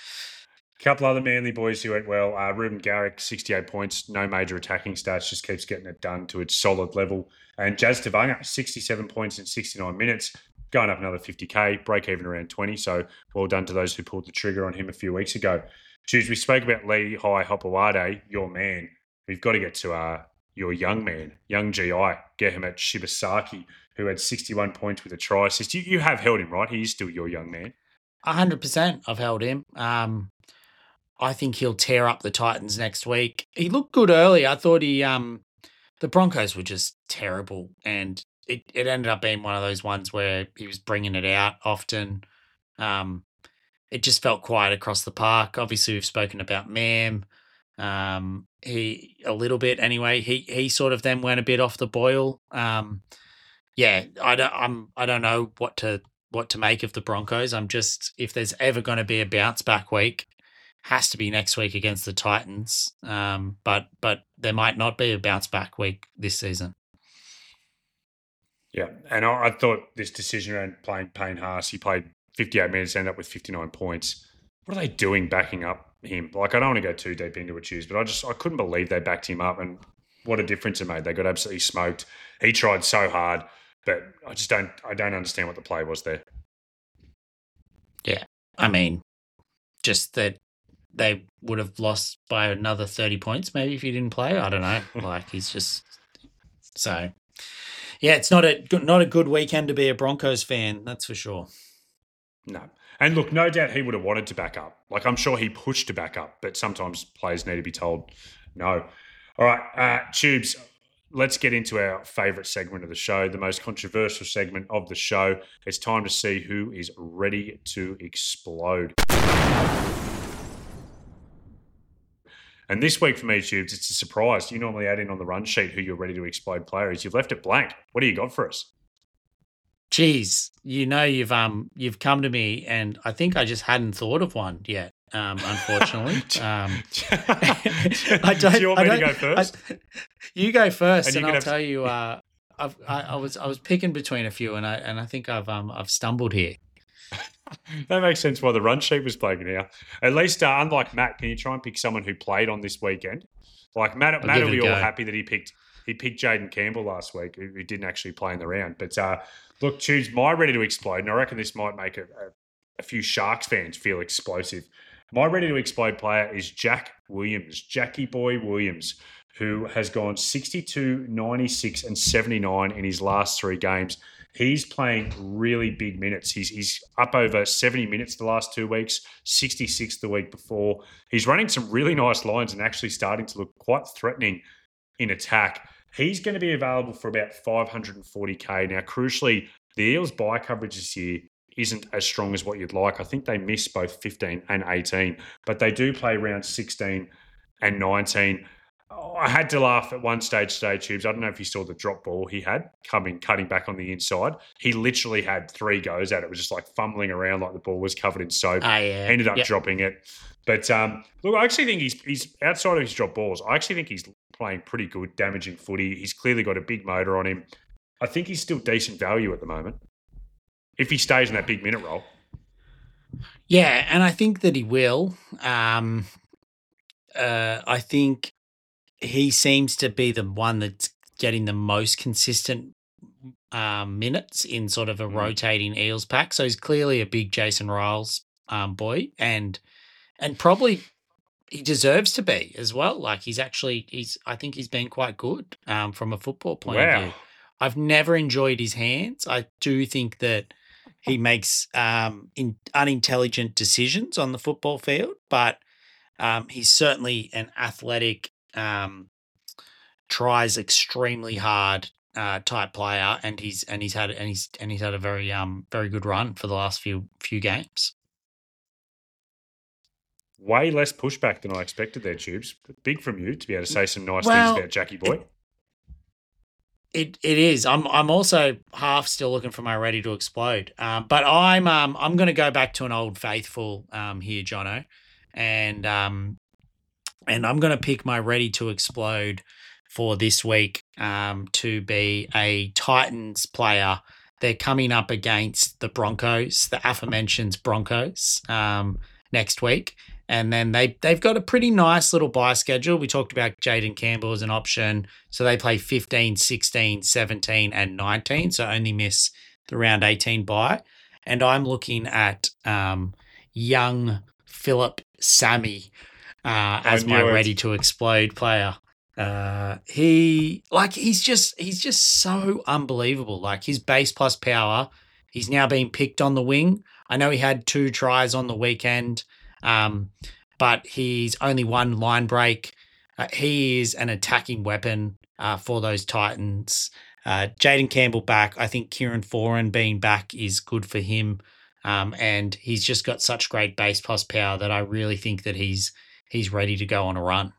A couple other Manly boys who went well. Uh, Ruben Garrick, sixty-eight points, no major attacking stats, just keeps getting it done to its solid level. And Jazz Tavanga, sixty-seven points in sixty-nine minutes. Going up another fifty K, break even around twenty. So well done to those who pulled the trigger on him a few weeks ago. Choose, we spoke about Lehigh Hopewade, your man. We've got to get to uh, your young man, young G I, Gehamat Shibasaki, who had sixty-one points with a try assist. You, you have held him, right? He is still your young man. one hundred percent I've held him. Um, I think he'll tear up the Titans next week. He looked good early. I thought he, um, the Broncos were just terrible, and It, it ended up being one of those ones where he was bringing it out often. Um, it just felt quiet across the park. Obviously, we've spoken about Mam. Um, he a little bit anyway. He he sort of then went a bit off the boil. Um, yeah, I don't I'm I don't know what to what to make of the Broncos. I'm just, if there's ever going to be a bounce back week, has to be next week against the Titans. Um, but but there might not be a bounce back week this season. Yeah, and I, I thought this decision around playing Payne Haas, he played fifty-eight minutes, ended up with fifty-nine points. What are they doing backing up him? Like, I don't want to go too deep into it, Choose, but I just I couldn't believe they backed him up, and what a difference it made. They got absolutely smoked. He tried so hard, but I just don't I don't understand what the play was there. Yeah, I mean, just that they would have lost by another thirty points maybe if he didn't play. I don't know. Like, he's just so. Yeah, it's not a not a good weekend to be a Broncos fan, that's for sure. No. And look, no doubt he would have wanted to back up. Like, I'm sure he pushed to back up, but sometimes players need to be told no. All right, uh, Tubes, let's get into our favourite segment of the show, the most controversial segment of the show. It's time to see who is ready to explode. And this week for me, Tubes, it's a surprise. You normally add in on the run sheet who your ready to explode player is. You've left it blank. What do you got for us? Geez, you know you've um you've come to me, and I think I just hadn't thought of one yet. Um, unfortunately, um, I don't. Do you want me to go first? I, you go first, and, and I'll have... tell you. Uh, I've, I, I was I was picking between a few, and I and I think I've um I've stumbled here. That makes sense why the run sheet was playing now. At least, uh, unlike Matt, can you try and pick someone who played on this weekend? Like Matt, Matt will be all happy that he picked he picked Jaden Campbell last week, who, who didn't actually play in the round. But uh, look, choose my ready to explode, and I reckon this might make a, a, a few Sharks fans feel explosive. My ready to explode player is Jack Williams, Jackie Boy Williams, who has gone sixty-two, ninety-six, and seventy-nine in his last three games. He's playing really big minutes. He's he's up over seventy minutes the last two weeks, sixty-six the week before. He's running some really nice lines and actually starting to look quite threatening in attack. He's going to be available for about five hundred forty K. Now, crucially, the Eels' buy coverage this year isn't as strong as what you'd like. I think they miss both fifteen and eighteen, but they do play round sixteen and nineteen. I had to laugh at one stage today, Tubes. I don't know if you saw the drop ball he had coming, cutting back on the inside. He literally had three goes at it. It was just like fumbling around like the ball was covered in soap. Uh, yeah. Ended up yep. dropping it. But look, um, I actually think he's he's outside of his drop balls. I actually think he's playing pretty good, damaging footy. He's clearly got a big motor on him. I think he's still decent value at the moment if he stays in that big minute role. Yeah, and I think that he will. Um, Uh, I think he seems to be the one that's getting the most consistent um, minutes in sort of a Mm. rotating Eels pack. So he's clearly a big Jason Ryles um, boy, and and probably he deserves to be as well. Like he's actually he's I think he's been quite good um, from a football point of Wow. view. I've never enjoyed his hands. I do think that he makes um, in, unintelligent decisions on the football field, but um, he's certainly an athletic, um, tries extremely hard uh, type player, and he's and he's had and he's and he's had a very um very good run for the last few few games. Way less pushback than I expected there, Tubes. Big from you to be able to say some nice Well, things about Jackie Boy. It, it it is. I'm I'm also half still looking for my Ready to Explode, um, but I'm um I'm going to go back to an old faithful um here, Jono, and um and I'm going to pick my Ready to Explode for this week um to be a Titans player. They're coming up against the Broncos, the aforementioned Broncos, um next week. And then they, they've got a pretty nice little bye schedule. We talked about Jaden Campbell as an option. So they play fifteen, sixteen, seventeen, and nineteen. So only miss the round eighteen bye. And I'm looking at um, young Philip Sammy uh, as my it. Ready to Explode player. Uh, he like he's just he's just so unbelievable. Like his base plus power. He's now being picked on the wing. I know he had two tries on the weekend. Um, but he's only one line break. Uh, he is an attacking weapon uh, for those Titans. Uh, Jaden Campbell back. I think Kieran Foran being back is good for him. Um, and he's just got such great base plus power that I really think that he's he's ready to go on a run.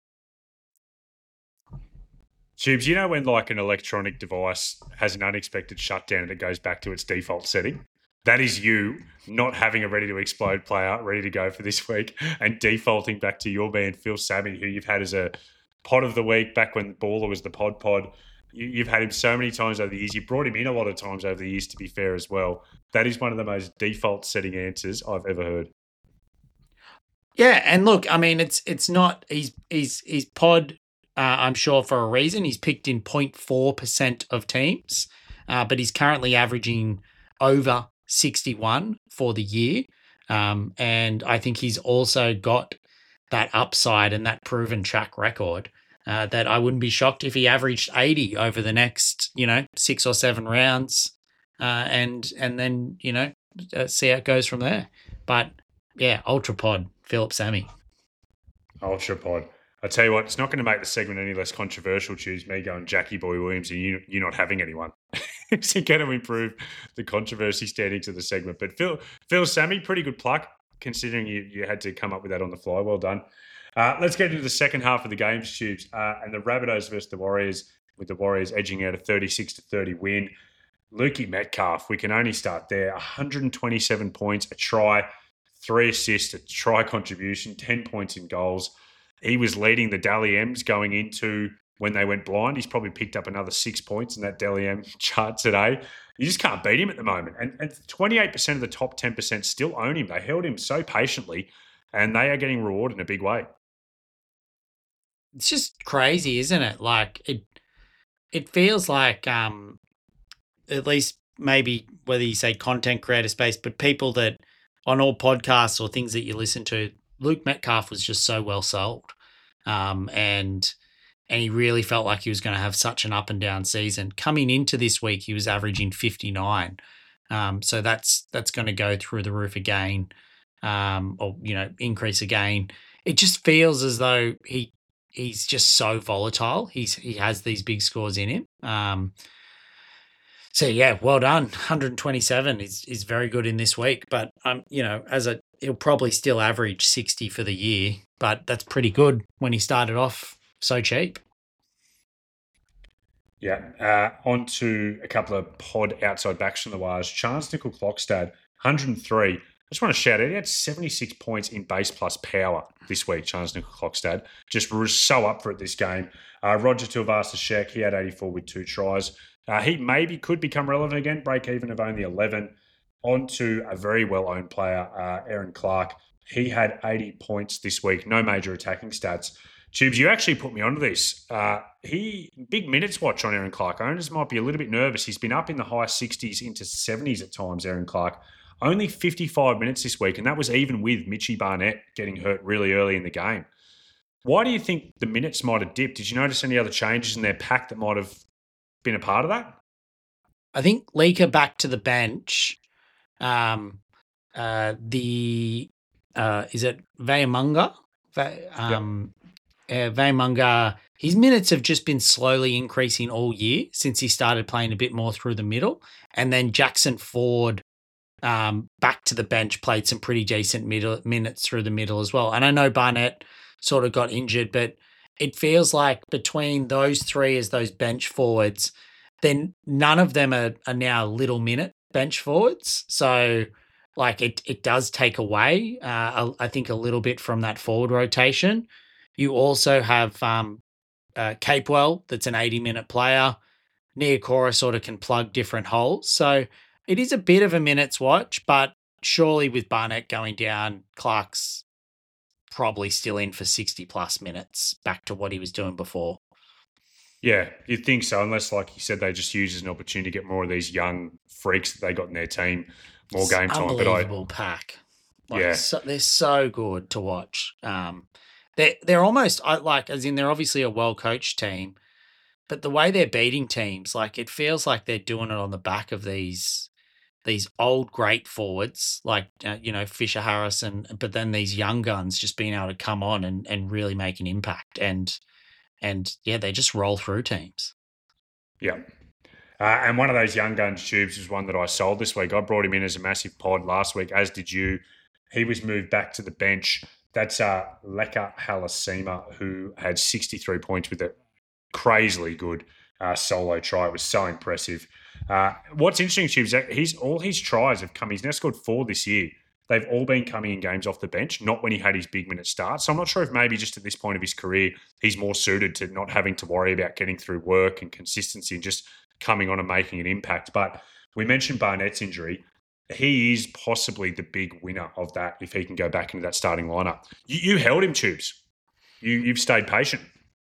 Tubes, you know when like an electronic device has an unexpected shutdown and it goes back to its default setting? That is you not having a Ready to Explode player ready to go for this week and defaulting back to your man, Phil Sammy, who you've had as a pod of the week back when Baller was the pod pod. You, you've had him so many times over the years. You brought him in a lot of times over the years, to be fair as well. That is one of the most default setting answers I've ever heard. Yeah, and look, I mean, it's it's not he's he's he's pod. Uh, I'm sure for a reason. He's picked in zero point four percent of teams, uh, but he's currently averaging over sixty-one for the year. Um, and I think he's also got that upside and that proven track record uh, that I wouldn't be shocked if he averaged eighty over the next, you know, six or seven rounds uh, and and then, you know, uh, see how it goes from there. But, yeah, Ultra Pod, Philip Sammy. Ultra Pod. I tell you what, it's not going to make the segment any less controversial. Choose me going Jackie Boy Williams and you, you're not having anyone. It's going to improve the controversy standings of the segment. But Phil, Phil Sammy, pretty good pluck considering you, you had to come up with that on the fly. Well done. Uh, let's get into the second half of the games, Tubes. Uh, and the Rabbitohs versus the Warriors, with the Warriors edging out a thirty-six to thirty win. Lukey Metcalf, we can only start there. one hundred twenty-seven points, a try, three assists, a try contribution, ten points in goals. He was leading the Dally M's going into when they went blind. He's probably picked up another six points in that Dally M chart today. You just can't beat him at the moment. And, and twenty-eight percent of the top ten percent still own him. They held him so patiently, and they are getting rewarded in a big way. It's just crazy, isn't it? Like, it it feels like, um, at least maybe whether you say content creator space, but people that on all podcasts or things that you listen to, Luke Metcalf was just so well sold. Um, and and he really felt like he was going to have such an up and down season. Coming into this week, he was averaging fifty-nine. Um, so that's that's going to go through the roof again, um, or, you know, increase again. It just feels as though he he's just so volatile. He's he has these big scores in him. Um, so yeah, well done. one hundred twenty-seven is is very good in this week. But um, you know, as a he'll probably still average sixty for the year, but that's pretty good when he started off so cheap. Yeah. Uh, on to a couple of pod outside backs from the wires. Chance Nickel Clockstad, one hundred three. I just want to shout out, he had seventy-six points in base plus power this week, Chance Nickel Clockstad. Just was so up for it this game. Uh, Roger Tuivasa-Sheck, he had eighty-four with two tries. Uh, he maybe could become relevant again, break even of only eleven. On to a very well-owned player, uh, Aaron Clark, He had eighty points this week, no major attacking stats. Tubes, you actually put me onto this. Uh, he big minutes watch on Erin Clark. Owners might be a little bit nervous. He's been up in the high sixties into seventies at times, Erin Clark. Only fifty-five minutes this week, and that was even with Mitchie Barnett getting hurt really early in the game. Why do you think the minutes might have dipped? Did you notice any other changes in their pack that might have been a part of that? I think Leaker back to the bench. Um, uh, the uh, is it Vaymunga? Um, yep. uh, Vaymunga. His minutes have just been slowly increasing all year since he started playing a bit more through the middle, and then Jackson Ford um, back to the bench played some pretty decent middle minutes through the middle as well. And I know Barnett sort of got injured, but it feels like between those three as those bench forwards, then none of them are, are now little minute bench forwards. So like it it does take away, uh, I think, a little bit from that forward rotation. You also have um, uh, Capewell, that's an eighty-minute player. Niokora sort of can plug different holes. So it is a bit of a minutes watch, but surely with Barnett going down, Clark's probably still in for sixty plus minutes back to what he was doing before. Yeah, you'd think so, unless, like you said, they just use as an opportunity to get more of these young freaks that they got in their team, more it's game time. Unbelievable but I, pack. Like, yeah. So, they're so good to watch. Um, they're, they're almost, like, as in they're obviously a well-coached team, but the way they're beating teams, like, it feels like they're doing it on the back of these these old great forwards, like, uh, you know, Fisher Harris, and but then these young guns just being able to come on and, and really make an impact. And, and yeah, they just roll through teams. Yeah. Uh, and one of those young guns, Tubes, was one that I sold this week. I brought him in as a massive pod last week, as did you. He was moved back to the bench. That's uh, Leka Halasima, who had sixty-three points with a crazily good uh, solo try. It was so impressive. Uh, what's interesting, Tubes, he's all his tries have come. He's now scored four this year. They've all been coming in games off the bench, not when he had his big minute start. So I'm not sure if maybe just at this point of his career, he's more suited to not having to worry about getting through work and consistency and just coming on and making an impact. But we mentioned Barnett's injury. He is possibly the big winner of that if he can go back into that starting lineup. You, you held him, Tubes. You, you've stayed patient.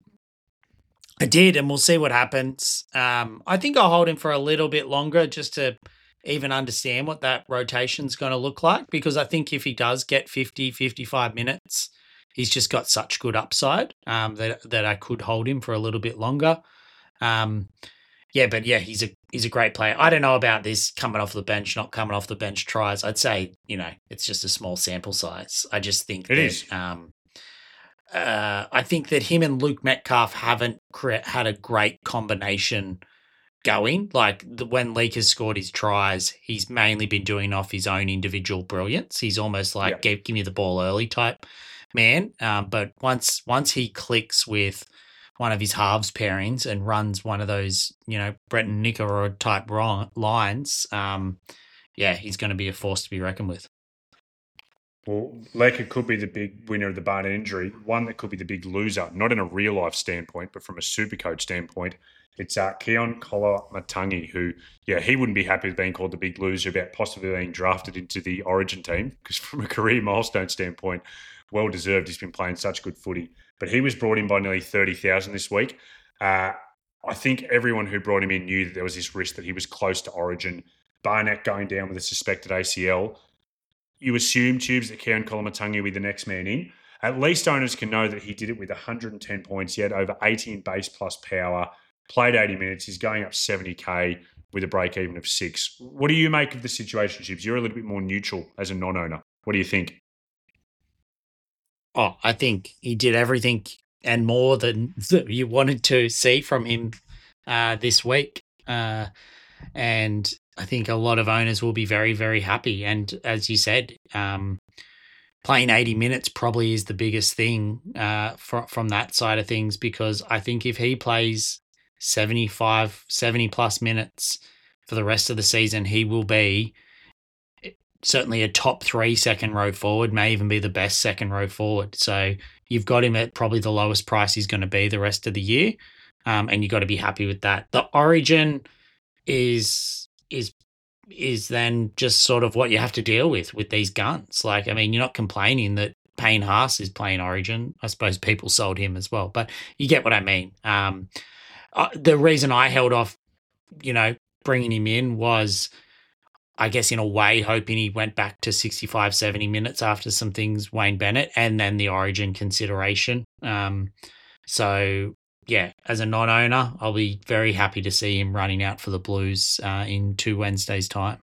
I did, and we'll see what happens. Um, I think I'll hold him for a little bit longer just to even understand what that rotation's going to look like, because I think if he does get fifty, fifty-five minutes, he's just got such good upside um, that that I could hold him for a little bit longer. Um, yeah, but yeah, he's a he's a great player. I don't know about this coming off the bench, not coming off the bench tries. I'd say, you know, it's just a small sample size. I just think it that, is. Um, uh, I think that him and Luke Metcalf haven't cre- had a great combination going. Like the, when Leak has scored his tries, he's mainly been doing off his own individual brilliance. He's almost like yeah. give, give me the ball early type man. Um, but once once he clicks with one of his halves pairings and runs one of those, you know, Brenton Nicker type wrong lines, um, yeah, he's going to be a force to be reckoned with. Well, Leka could be the big winner of the Barnett injury. One that could be the big loser, not in a real-life standpoint, but from a Supercoach standpoint. It's uh, Keon Koloamatangi, who, yeah, he wouldn't be happy with being called the big loser about possibly being drafted into the Origin team, because from a career milestone standpoint, well-deserved. He's been playing such good footy. But he was brought in by nearly thirty thousand this week. Uh, I think everyone who brought him in knew that there was this risk that he was close to Origin. Barnett going down with a suspected A C L. You assume, Tubes, that Keon Koloamatangi will be the next man in. At least owners can know that he did it with one hundred ten points. He had over eighty in base plus power, played eighty minutes. He's going up seventy K with a break-even of six. What do you make of the situation, Tubes? You're a little bit more neutral as a non-owner. What do you think? Oh, I think he did everything and more than you wanted to see from him uh, this week. Uh, and I think a lot of owners will be very, very happy. And as you said, um, playing eighty minutes probably is the biggest thing uh, for, from that side of things, because I think if he plays seventy-five, seventy plus minutes for the rest of the season, he will be certainly a top three second row forward, may even be the best second row forward. So you've got him at probably the lowest price he's going to be the rest of the year. Um, and you've got to be happy with that. The Origin is, is is then just sort of what you have to deal with with these guns. Like, I mean, you're not complaining that Payne Haas is playing Origin. I suppose people sold him as well, but you get what I mean. Um, uh, the reason I held off, you know, bringing him in was, I guess, in a way, hoping he went back to sixty-five, seventy minutes after some things, Wayne Bennett, and then the Origin consideration. Um, so, yeah, as a non-owner, I'll be very happy to see him running out for the Blues uh, in two Wednesdays' time.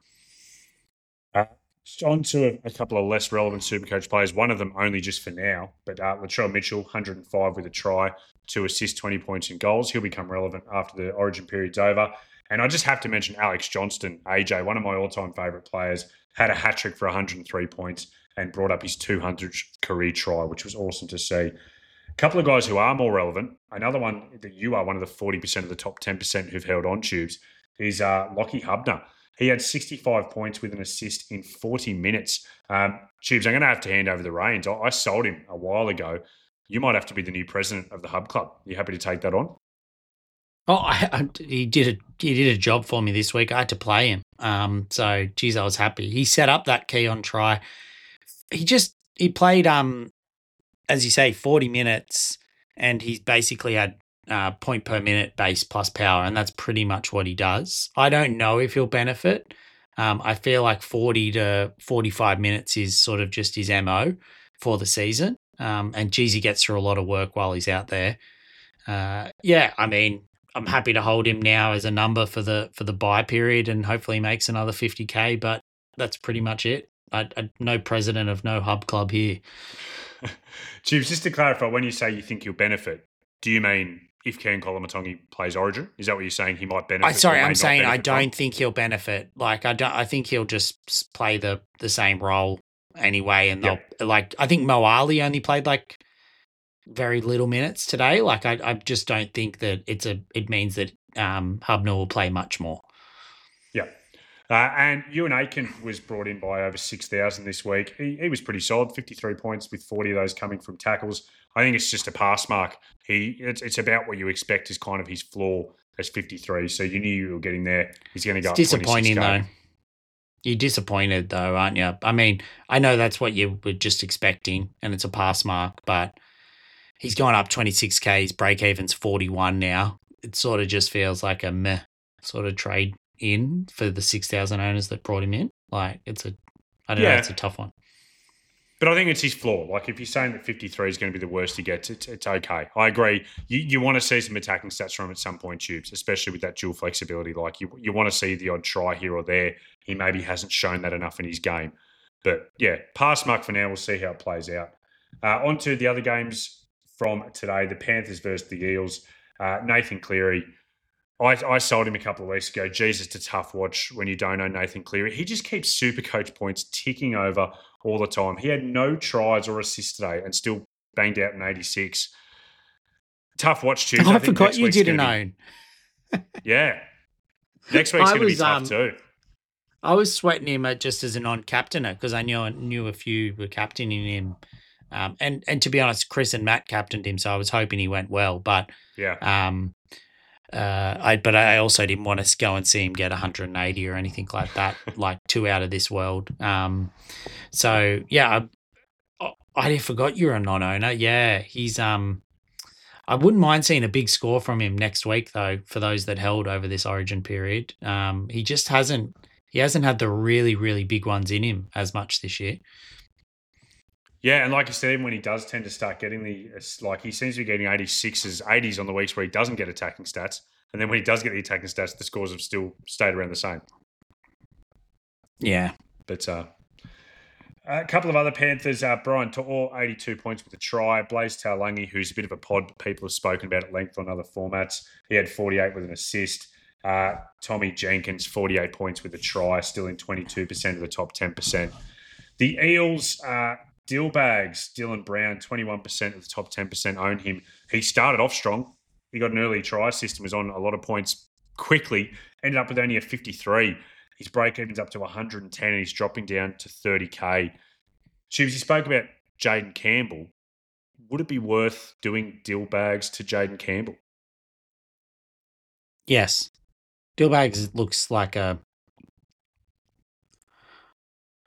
Uh, on to a, a couple of less relevant Supercoach players. One of them only just for now, but uh, Latrell Mitchell, one hundred five with a try, two assists, twenty points and goals. He'll become relevant after the Origin period's over. And I just have to mention Alex Johnston, A J, one of my all-time favourite players, had a hat-trick for one hundred three points and brought up his two hundredth career try, which was awesome to see. A couple of guys who are more relevant, another one that you are one of the forty percent of the top ten percent who've held on, Tubes, is uh, Lockie Hubner. He had sixty-five points with an assist in forty minutes. Um, Tubes, I'm going to have to hand over the reins. I, I sold him a while ago. You might have to be the new president of the Hub Club. Are you happy to take that on? Oh, I, I, he did a he did a job for me this week. I had to play him, um, so geez, I was happy. He set up that key on try. He just he played, um, as you say, forty minutes, and he's basically had uh, point per minute base plus power, and that's pretty much what he does. I don't know if he'll benefit. Um, I feel like forty to forty-five minutes is sort of just his M O for the season, um, and geez, he gets through a lot of work while he's out there. Uh, yeah, I mean. I'm happy to hold him now as a number for the for the buy period, and hopefully he makes another fifty K, but that's pretty much it. I, I no president of no Hub Club here. Chiefs, just to clarify, when you say you think he'll benefit, do you mean if Ken Koloamatangi plays Origin? Is that what you're saying? He might benefit? I, sorry, I'm saying I don't from? think he'll benefit. Like I don't. I think he'll just play the the same role anyway, and they'll yep. like. I think Mo Ali only played like very little minutes today. Like I, I just don't think that it's a. It means that um, Hubner will play much more. Yeah, uh, and Ewan Aitken was brought in by over six thousand this week. He, he was pretty solid, fifty-three points with forty of those coming from tackles. I think it's just a pass mark. He it's, it's about what you expect is kind of his floor as fifty-three. So you knew you were getting there. He's going to go. It's disappointing though. You're disappointed though, aren't you? I mean, I know that's what you were just expecting, and it's a pass mark, but. He's gone up twenty-six K. His break-even's forty-one now. It sort of just feels like a meh sort of trade in for the six thousand owners that brought him in. Like, it's a, I don't yeah. know, it's a tough one. But I think it's his flaw. Like, if you're saying that fifty-three is going to be the worst he gets, it's, it's okay. I agree. You you want to see some attacking stats from him at some point, Tubes, especially with that dual flexibility. Like, you, you want to see the odd try here or there. He maybe hasn't shown that enough in his game. But, yeah, pass mark for now. We'll see how it plays out. Uh, on to the other games from today, the Panthers versus the Eels. Uh, Nathan Cleary, I, I sold him a couple of weeks ago. Jesus, it's a tough watch when you don't know Nathan Cleary. He just keeps Supercoach points ticking over all the time. He had no tries or assists today and still banged out an eighty-six. Tough watch, Tuesday. Oh, I, I forgot you didn't own. Be, yeah. Next week's going to be tough um, too. I was sweating him just as a non-captainer because I knew I knew a few were captaining him. Um, and, and to be honest, Chris and Matt captained him, so I was hoping he went well. But yeah, um, uh, I but I also didn't want to go and see him get one hundred eighty or anything like that, like two out of this world. Um, so yeah, I, I forgot you're a non-owner. Yeah, he's um, I wouldn't mind seeing a big score from him next week though. For those that held over this Origin period, um, he just hasn't he hasn't had the really really big ones in him as much this year. Yeah, and like you said, when he does tend to start getting the, like he seems to be getting eighty-sixes, eighties on the weeks where he doesn't get attacking stats. And then when he does get the attacking stats, the scores have still stayed around the same. Yeah. But uh, a couple of other Panthers, uh, Brian To'o, eighty-two points with a try. Blaze Taulagi, who's a bit of a pod, but people have spoken about at length on other formats. He had forty-eight with an assist. Uh, Tommy Jenkins, forty-eight points with a try, still in twenty-two percent of the top ten percent. The Eels... Uh, Dill Bags, Dylan Brown, twenty-one percent of the top ten percent own him. He started off strong. He got an early try assist and was on a lot of points quickly. Ended up with only a fifty-three. His break even's up to one hundred ten and he's dropping down to thirty K. Shubes, you spoke about Jaden Campbell. Would it be worth doing Dill Bags to Jaden Campbell? Yes. Dill Bags looks like a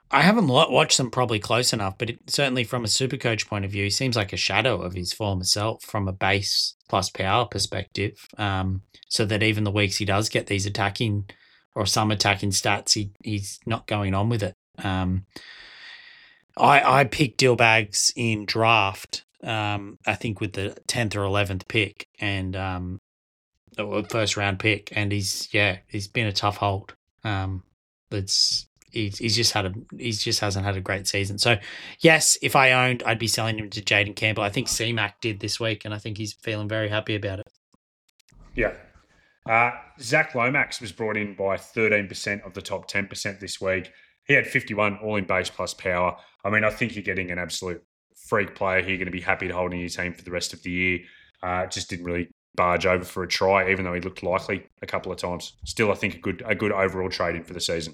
I haven't lo- watched them probably close enough, but it, certainly from a super coach point of view, he seems like a shadow of his former self from a base plus power perspective. Um, so that even the weeks he does get these attacking or some attacking stats, he he's not going on with it. Um, I I picked Dillbags in draft, um, I think with the tenth or eleventh pick and um, or first round pick, and he's yeah he's been a tough hold. Um, that's he's he's just had a he's just hasn't had a great season. So yes, if I owned, I'd be selling him to Jaden Campbell. I think C Mac did this week, and I think he's feeling very happy about it. Yeah. Uh, Zach Lomax was brought in by thirteen percent of the top ten percent this week. He had fifty-one all in base plus power. I mean, I think you're getting an absolute freak player here, going to be happy to hold in your team for the rest of the year. Uh, just didn't really barge over for a try, even though he looked likely a couple of times. Still, I think a good a good overall trade-in for the season.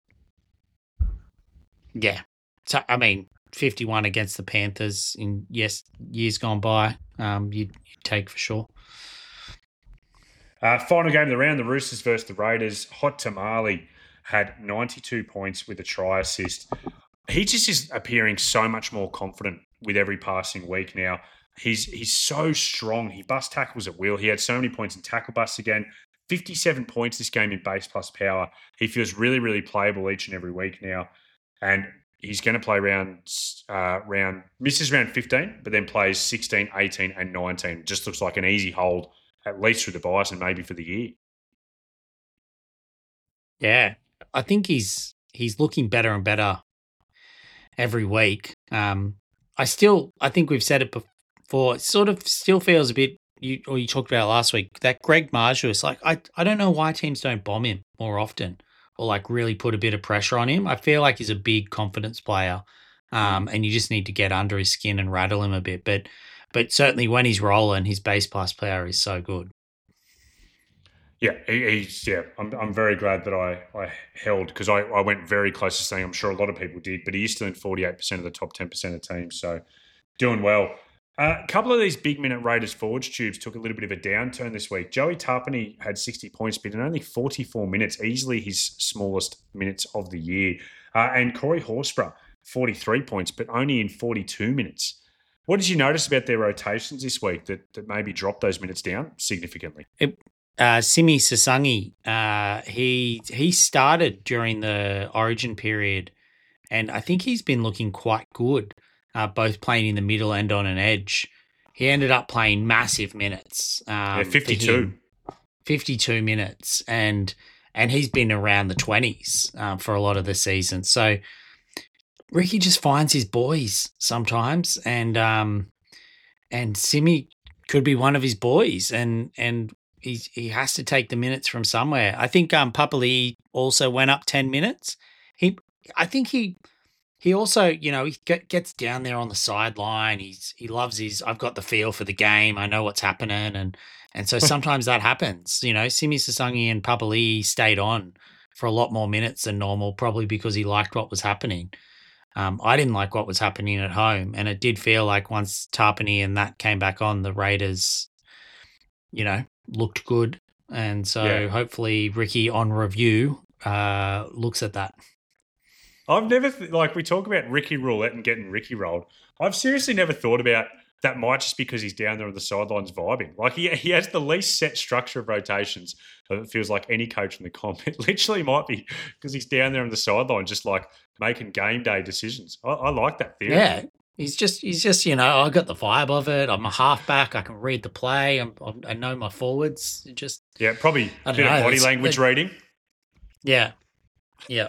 Yeah. So, I mean, fifty-one against the Panthers in yes years gone by, um, you'd, you'd take for sure. Uh, final game of the round, the Roosters versus the Raiders. Hot Tamale had ninety-two points with a try assist. He just is appearing so much more confident with every passing week now. He's he's so strong. He bust tackles at will. He had so many points in tackle busts again. fifty-seven points this game in base plus power. He feels really, really playable each and every week now. And he's going to play round, uh, round misses round fifteen, but then plays sixteen, eighteen, and nineteen. Just looks like an easy hold, at least through the bias and maybe for the year. Yeah, I think he's he's looking better and better every week. Um, I still, I think we've said it before. It sort of still feels a bit. You or you talked about it last week. That Greg Marshall, like I, I don't know why teams don't bomb him more often or like really put a bit of pressure on him. I feel like he's a big confidence player, um, and you just need to get under his skin and rattle him a bit. But but certainly when he's rolling, his base plus player is so good. Yeah, he, he's yeah. I'm I'm very glad that I I held because I, I went very close to saying I'm sure a lot of people did, but he is still in forty-eight percent of the top ten percent of teams, so doing well. Uh, a couple of these big minute Raiders forwards tubes took a little bit of a downturn this week. Joey Tarpany had sixty points, but in only forty-four minutes, easily his smallest minutes of the year. Uh, and Corey Horsburgh, forty-three points, but only in forty-two minutes. What did you notice about their rotations this week that, that maybe dropped those minutes down significantly? It, uh, Simi Sasangi, uh, he he started during the Origin period, and I think he's been looking quite good. Uh, both playing in the middle and on an edge. He ended up playing massive minutes. Um, yeah, fifty-two. fifty-two minutes. And and he's been around the twenties um, for a lot of the season. So Ricky just finds his boys sometimes. And um, and Simi could be one of his boys. And and he's, he has to take the minutes from somewhere. I think um, Papali also went up ten minutes. He, I think he... He also, you know, he gets down there on the sideline. He's he loves his. I've got the feel for the game. I know what's happening, and and so sometimes that happens. You know, Simi Sasangi and Papali stayed on for a lot more minutes than normal, probably because he liked what was happening. Um, I didn't like what was happening at home, and it did feel like once Tarpany and that came back on, the Raiders, you know, looked good, and so yeah. Hopefully Ricky on review uh, looks at that. I've never, th- like, we talk about Ricky roulette and getting Ricky rolled. I've seriously never thought about that might just because he's down there on the sidelines vibing. Like, he he has the least set structure of rotations. It feels like any coach in the comp. It literally might be because he's down there on the sideline just, like, making game day decisions. I, I like that theory. Yeah. He's just, he's just, you know, I got the vibe of it. I'm a halfback. I can read the play. I'm, I'm, I know my forwards. Just Yeah, probably a bit know, of body language reading. Yeah. Yeah.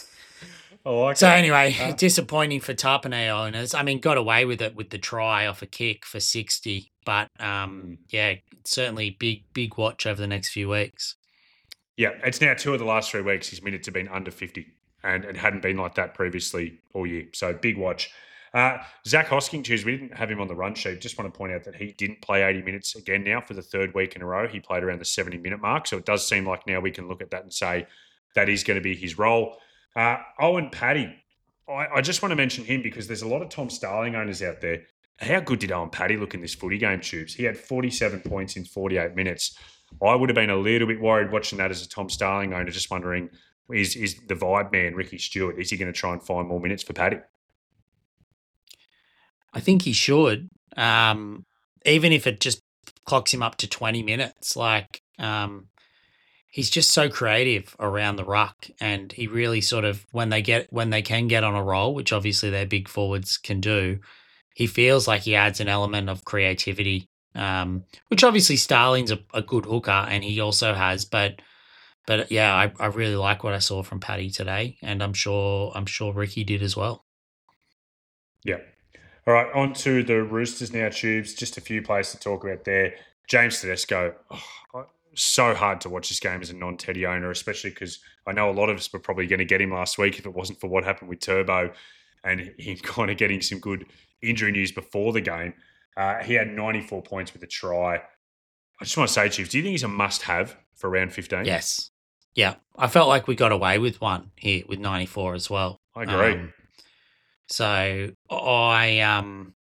Like so that. Anyway, uh, disappointing for Tarpanay owners. I mean, got away with it with the try off a kick for sixty, but um, yeah, certainly big, big watch over the next few weeks. Yeah, it's now two of the last three weeks his minutes have been under fifty, and it hadn't been like that previously all year. So big watch. Uh, Zach Hosking, we didn't have him on the run sheet. Just want to point out that he didn't play eighty minutes again now for the third week in a row. He played around the seventy-minute mark, so it does seem like now we can look at that and say that is going to be his role. Uh, Owen Paddy, I, I just want to mention him because there's a lot of Tom Starling owners out there. How good did Owen Paddy look in this footy game, Tubes? He had forty-seven points in forty-eight minutes. I would have been a little bit worried watching that as a Tom Starling owner, just wondering is is the vibe man, Ricky Stewart. Is he going to try and find more minutes for Paddy? I think he should, um, even if it just clocks him up to twenty minutes. Like, um, he's just so creative around the ruck, and he really sort of when they get when they can get on a roll, which obviously their big forwards can do. He feels like he adds an element of creativity, um, which obviously Starling's a, a good hooker, and he also has. But but yeah, I, I really like what I saw from Paddy today, and I'm sure I'm sure Ricky did as well. Yeah. All right, on to the Roosters now, Tubes. Just a few players to talk about there. James Tedesco. Oh, so hard to watch this game as a non-Teddy owner, especially because I know a lot of us were probably going to get him last week if it wasn't for what happened with Turbo and him kind of getting some good injury news before the game. Uh, he had ninety-four points with a try. I just want to say, Chiefs, do you think he's a must-have for round fifteen? Yes. Yeah. I felt like we got away with one here with ninety-four as well. I agree. Um, so I, um,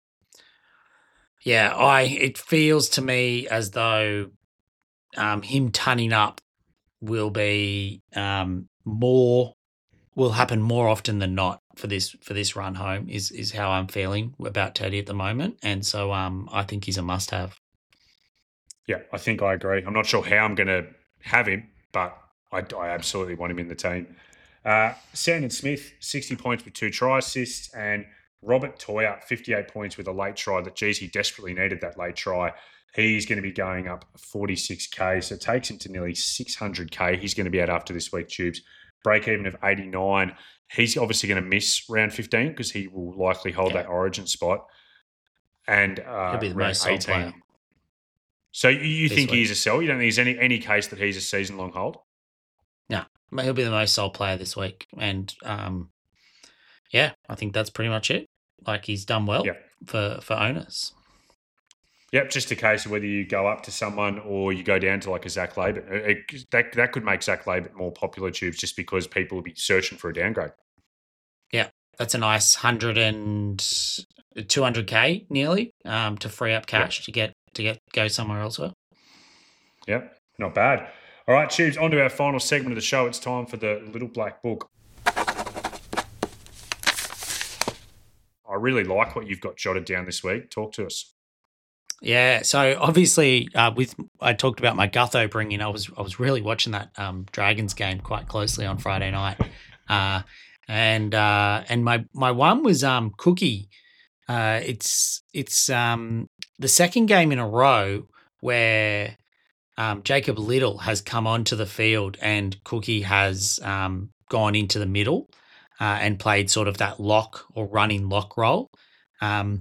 yeah, I, it feels to me as though um, him tunning up will be um, more, will happen more often than not for this for this run home is is how I'm feeling about Teddy at the moment, and so um I think he's a must have. Yeah, I think I agree. I'm not sure how I'm going to have him, but I, I absolutely want him in the team. Uh, Sandon Smith, sixty points with two try assists, and Robert Toya, fifty-eight points with a late try that, geez, he desperately needed that late try. He's going to be going up forty-six K, so it takes him to nearly six hundred K. He's going to be out after this week, Tubes. Break even of eighty-nine. He's obviously going to miss round fifteen because he will likely hold yeah. that origin spot. And uh, he'll be the most sold player. So you think week. he's a sell? You don't think there's any, any case that he's a season-long hold? No, he'll be the most sold player this week. And, um, yeah, I think that's pretty much it. Like, he's done well yeah. for, for owners. Yep, just a case of whether you go up to someone or you go down to like a Zach Labert. It, that that could make Zach Labert more popular, Tubes, just because people will be searching for a downgrade. Yeah, that's a nice one hundred and two hundred K nearly um, to free up cash yep. to get to get go somewhere elsewhere. Yep, not bad. All right, Tubes, on to our final segment of the show. It's time for the Little Black Book. I really like what you've got jotted down this week. Talk to us. Yeah, so obviously, uh, with I talked about my Gutho bringing. I was I was really watching that um, Dragons game quite closely on Friday night, uh, and uh, and my my one was um, Cookie. Uh, it's it's um, the second game in a row where um, Jacob Little has come onto the field and Cookie has um, gone into the middle uh, and played sort of that lock or running lock role. Um,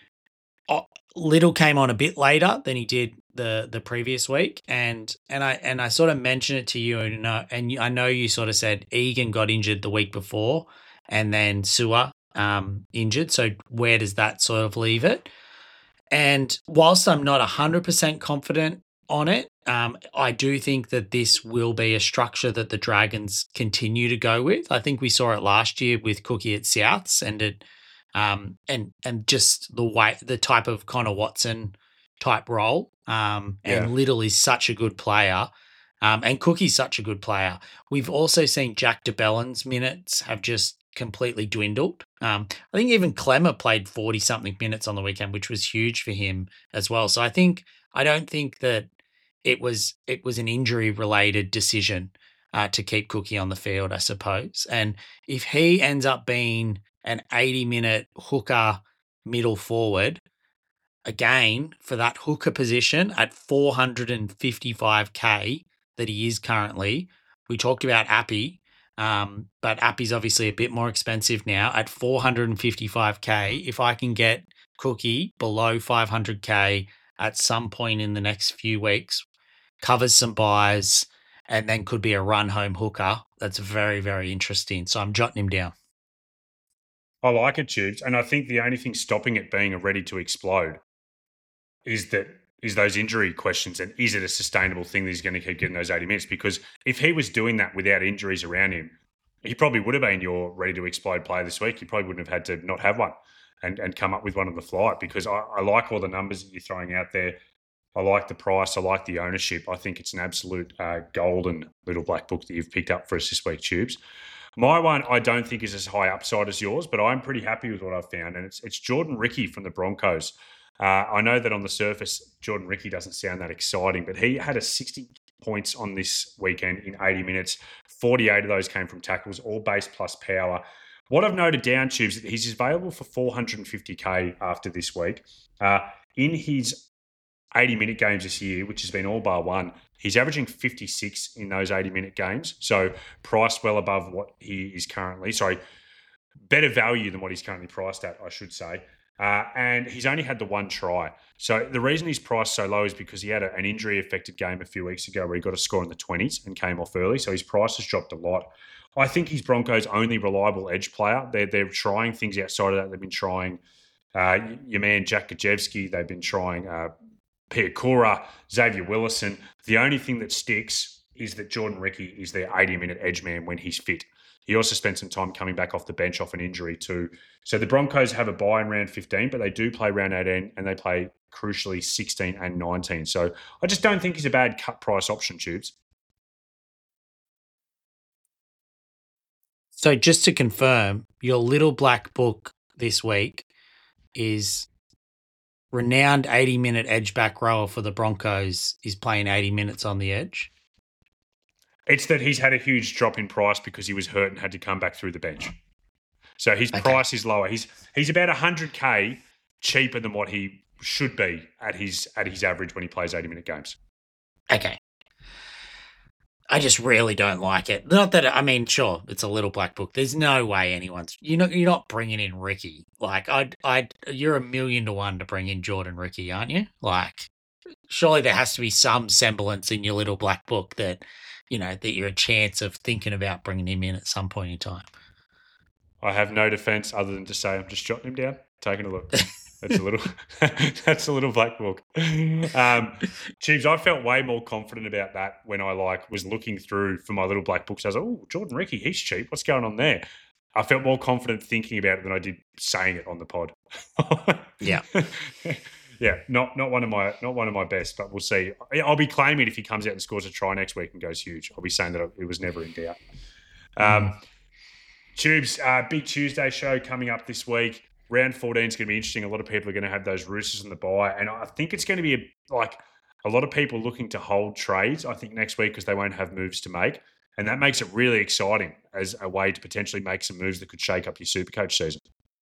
Little came on a bit later than he did the the previous week, and and I and I sort of mentioned it to you, and uh, and I know you sort of said Egan got injured the week before, and then Sewer um, injured. So where does that sort of leave it? And whilst I'm not a hundred percent confident on it, um, I do think that this will be a structure that the Dragons continue to go with. I think we saw it last year with Cookie at Souths, and it. Um, and and just the way the type of Connor Watson type role. Um, and yeah. Little is such a good player, um, and Cookie's such a good player. We've also seen Jack de Bellin's minutes have just completely dwindled. Um, I think even Clemmer played forty something minutes on the weekend, which was huge for him as well. So I think I don't think that it was it was an injury related decision uh, to keep Cookie on the field, I suppose. And if he ends up being an eighty-minute hooker middle forward, again, for that hooker position at four hundred fifty-five K that he is currently. We talked about Appy, um, but Appy's obviously a bit more expensive now at four hundred fifty-five K. If I can get Cookie below five hundred K at some point in the next few weeks, covers some buys, and then could be a run-home hooker, that's very, very interesting. So I'm jotting him down. I like it, Tubes, and I think the only thing stopping it being a ready to explode is that is those injury questions, and is it a sustainable thing that he's going to keep getting those eighty minutes? Because if he was doing that without injuries around him, he probably would have been your ready to explode player this week. He probably wouldn't have had to not have one and, and come up with one on the fly, because I, I like all the numbers that you're throwing out there. I like the price. I like the ownership. I think it's an absolute uh, golden little black book that you've picked up for us this week, Tubes. My one, I don't think is as high upside as yours, but I'm pretty happy with what I've found, and it's it's Jordan Ricky from the Broncos. Uh, I know that on the surface, Jordan Ricky doesn't sound that exciting, but he had a sixty points on this weekend in eighty minutes. forty-eight of those came from tackles, all base plus power. What I've noted down, Tubes, he's available for four hundred fifty K after this week. Uh, in his eighty-minute games this year, which has been all bar one, he's averaging fifty-six in those eighty-minute games. So priced well above what he is currently. Sorry, better value than what he's currently priced at, I should say. Uh, and he's only had the one try. So the reason he's priced so low is because he had a, an injury-affected game a few weeks ago where he got a score in the twenties and came off early. So his price has dropped a lot. I think he's Broncos' only reliable edge player. They're, they're trying things outside of that. They've been trying uh, your man Jack Gajewski. They've been trying uh, Pierre Cora, Xavier Willison. The only thing that sticks is that Jordan Ricky is their eighty-minute edge man when he's fit. He also spent some time coming back off the bench off an injury too. So the Broncos have a bye in round fifteen, but they do play round eighteen and they play, crucially, sixteen and nineteen. So I just don't think he's a bad cut price option, Tubes. So just to confirm, your little black book this week is renowned eighty-minute edge back rower for the Broncos is playing eighty minutes on the edge? It's that he's had a huge drop in price because he was hurt and had to come back through the bench. So his Okay. price is lower. He's he's about one hundred K cheaper than what he should be at his at his average when he plays eighty-minute games. Okay. I just really don't like it. Not that, I mean, sure, it's a little black book. There's no way anyone's, you know, you're not bringing in Ricky. Like, I'd, I'd, you're a million to one to bring in Jordan Ricky, aren't you? Like, surely there has to be some semblance in your little black book that, you know, that you're a chance of thinking about bringing him in at some point in time. I have no defense other than to say I'm just jotting him down, taking a look. That's a little that's a little black book. Um, Chiefs, I felt way more confident about that when I like was looking through for my little black books. I was like, oh, Jordan Ricky, he's cheap. What's going on there? I felt more confident thinking about it than I did saying it on the pod. Yeah. Yeah, not not one of my not one of my best, but we'll see. I'll be claiming if he comes out and scores a try next week and goes huge. I'll be saying that it was never in doubt. Um, Tubes, uh, big Tuesday show coming up this week. Round fourteen is going to be interesting. A lot of people are going to have those Roosters in the bye, and I think it's going to be a, like a lot of people looking to hold trades. I think next week because they won't have moves to make, and that makes it really exciting as a way to potentially make some moves that could shake up your Supercoach season.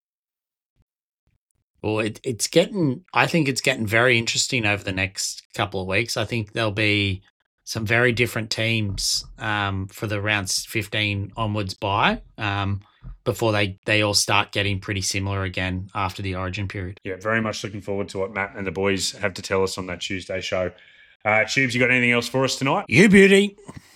Well, it, it's getting, I think it's getting very interesting over the next couple of weeks. I think there'll be some very different teams um, for the rounds fifteen onwards bye um, before they, they all start getting pretty similar again after the origin period. Yeah, very much looking forward to what Matt and the boys have to tell us on that Tuesday show. Uh, Tubes, you got anything else for us tonight? You beauty.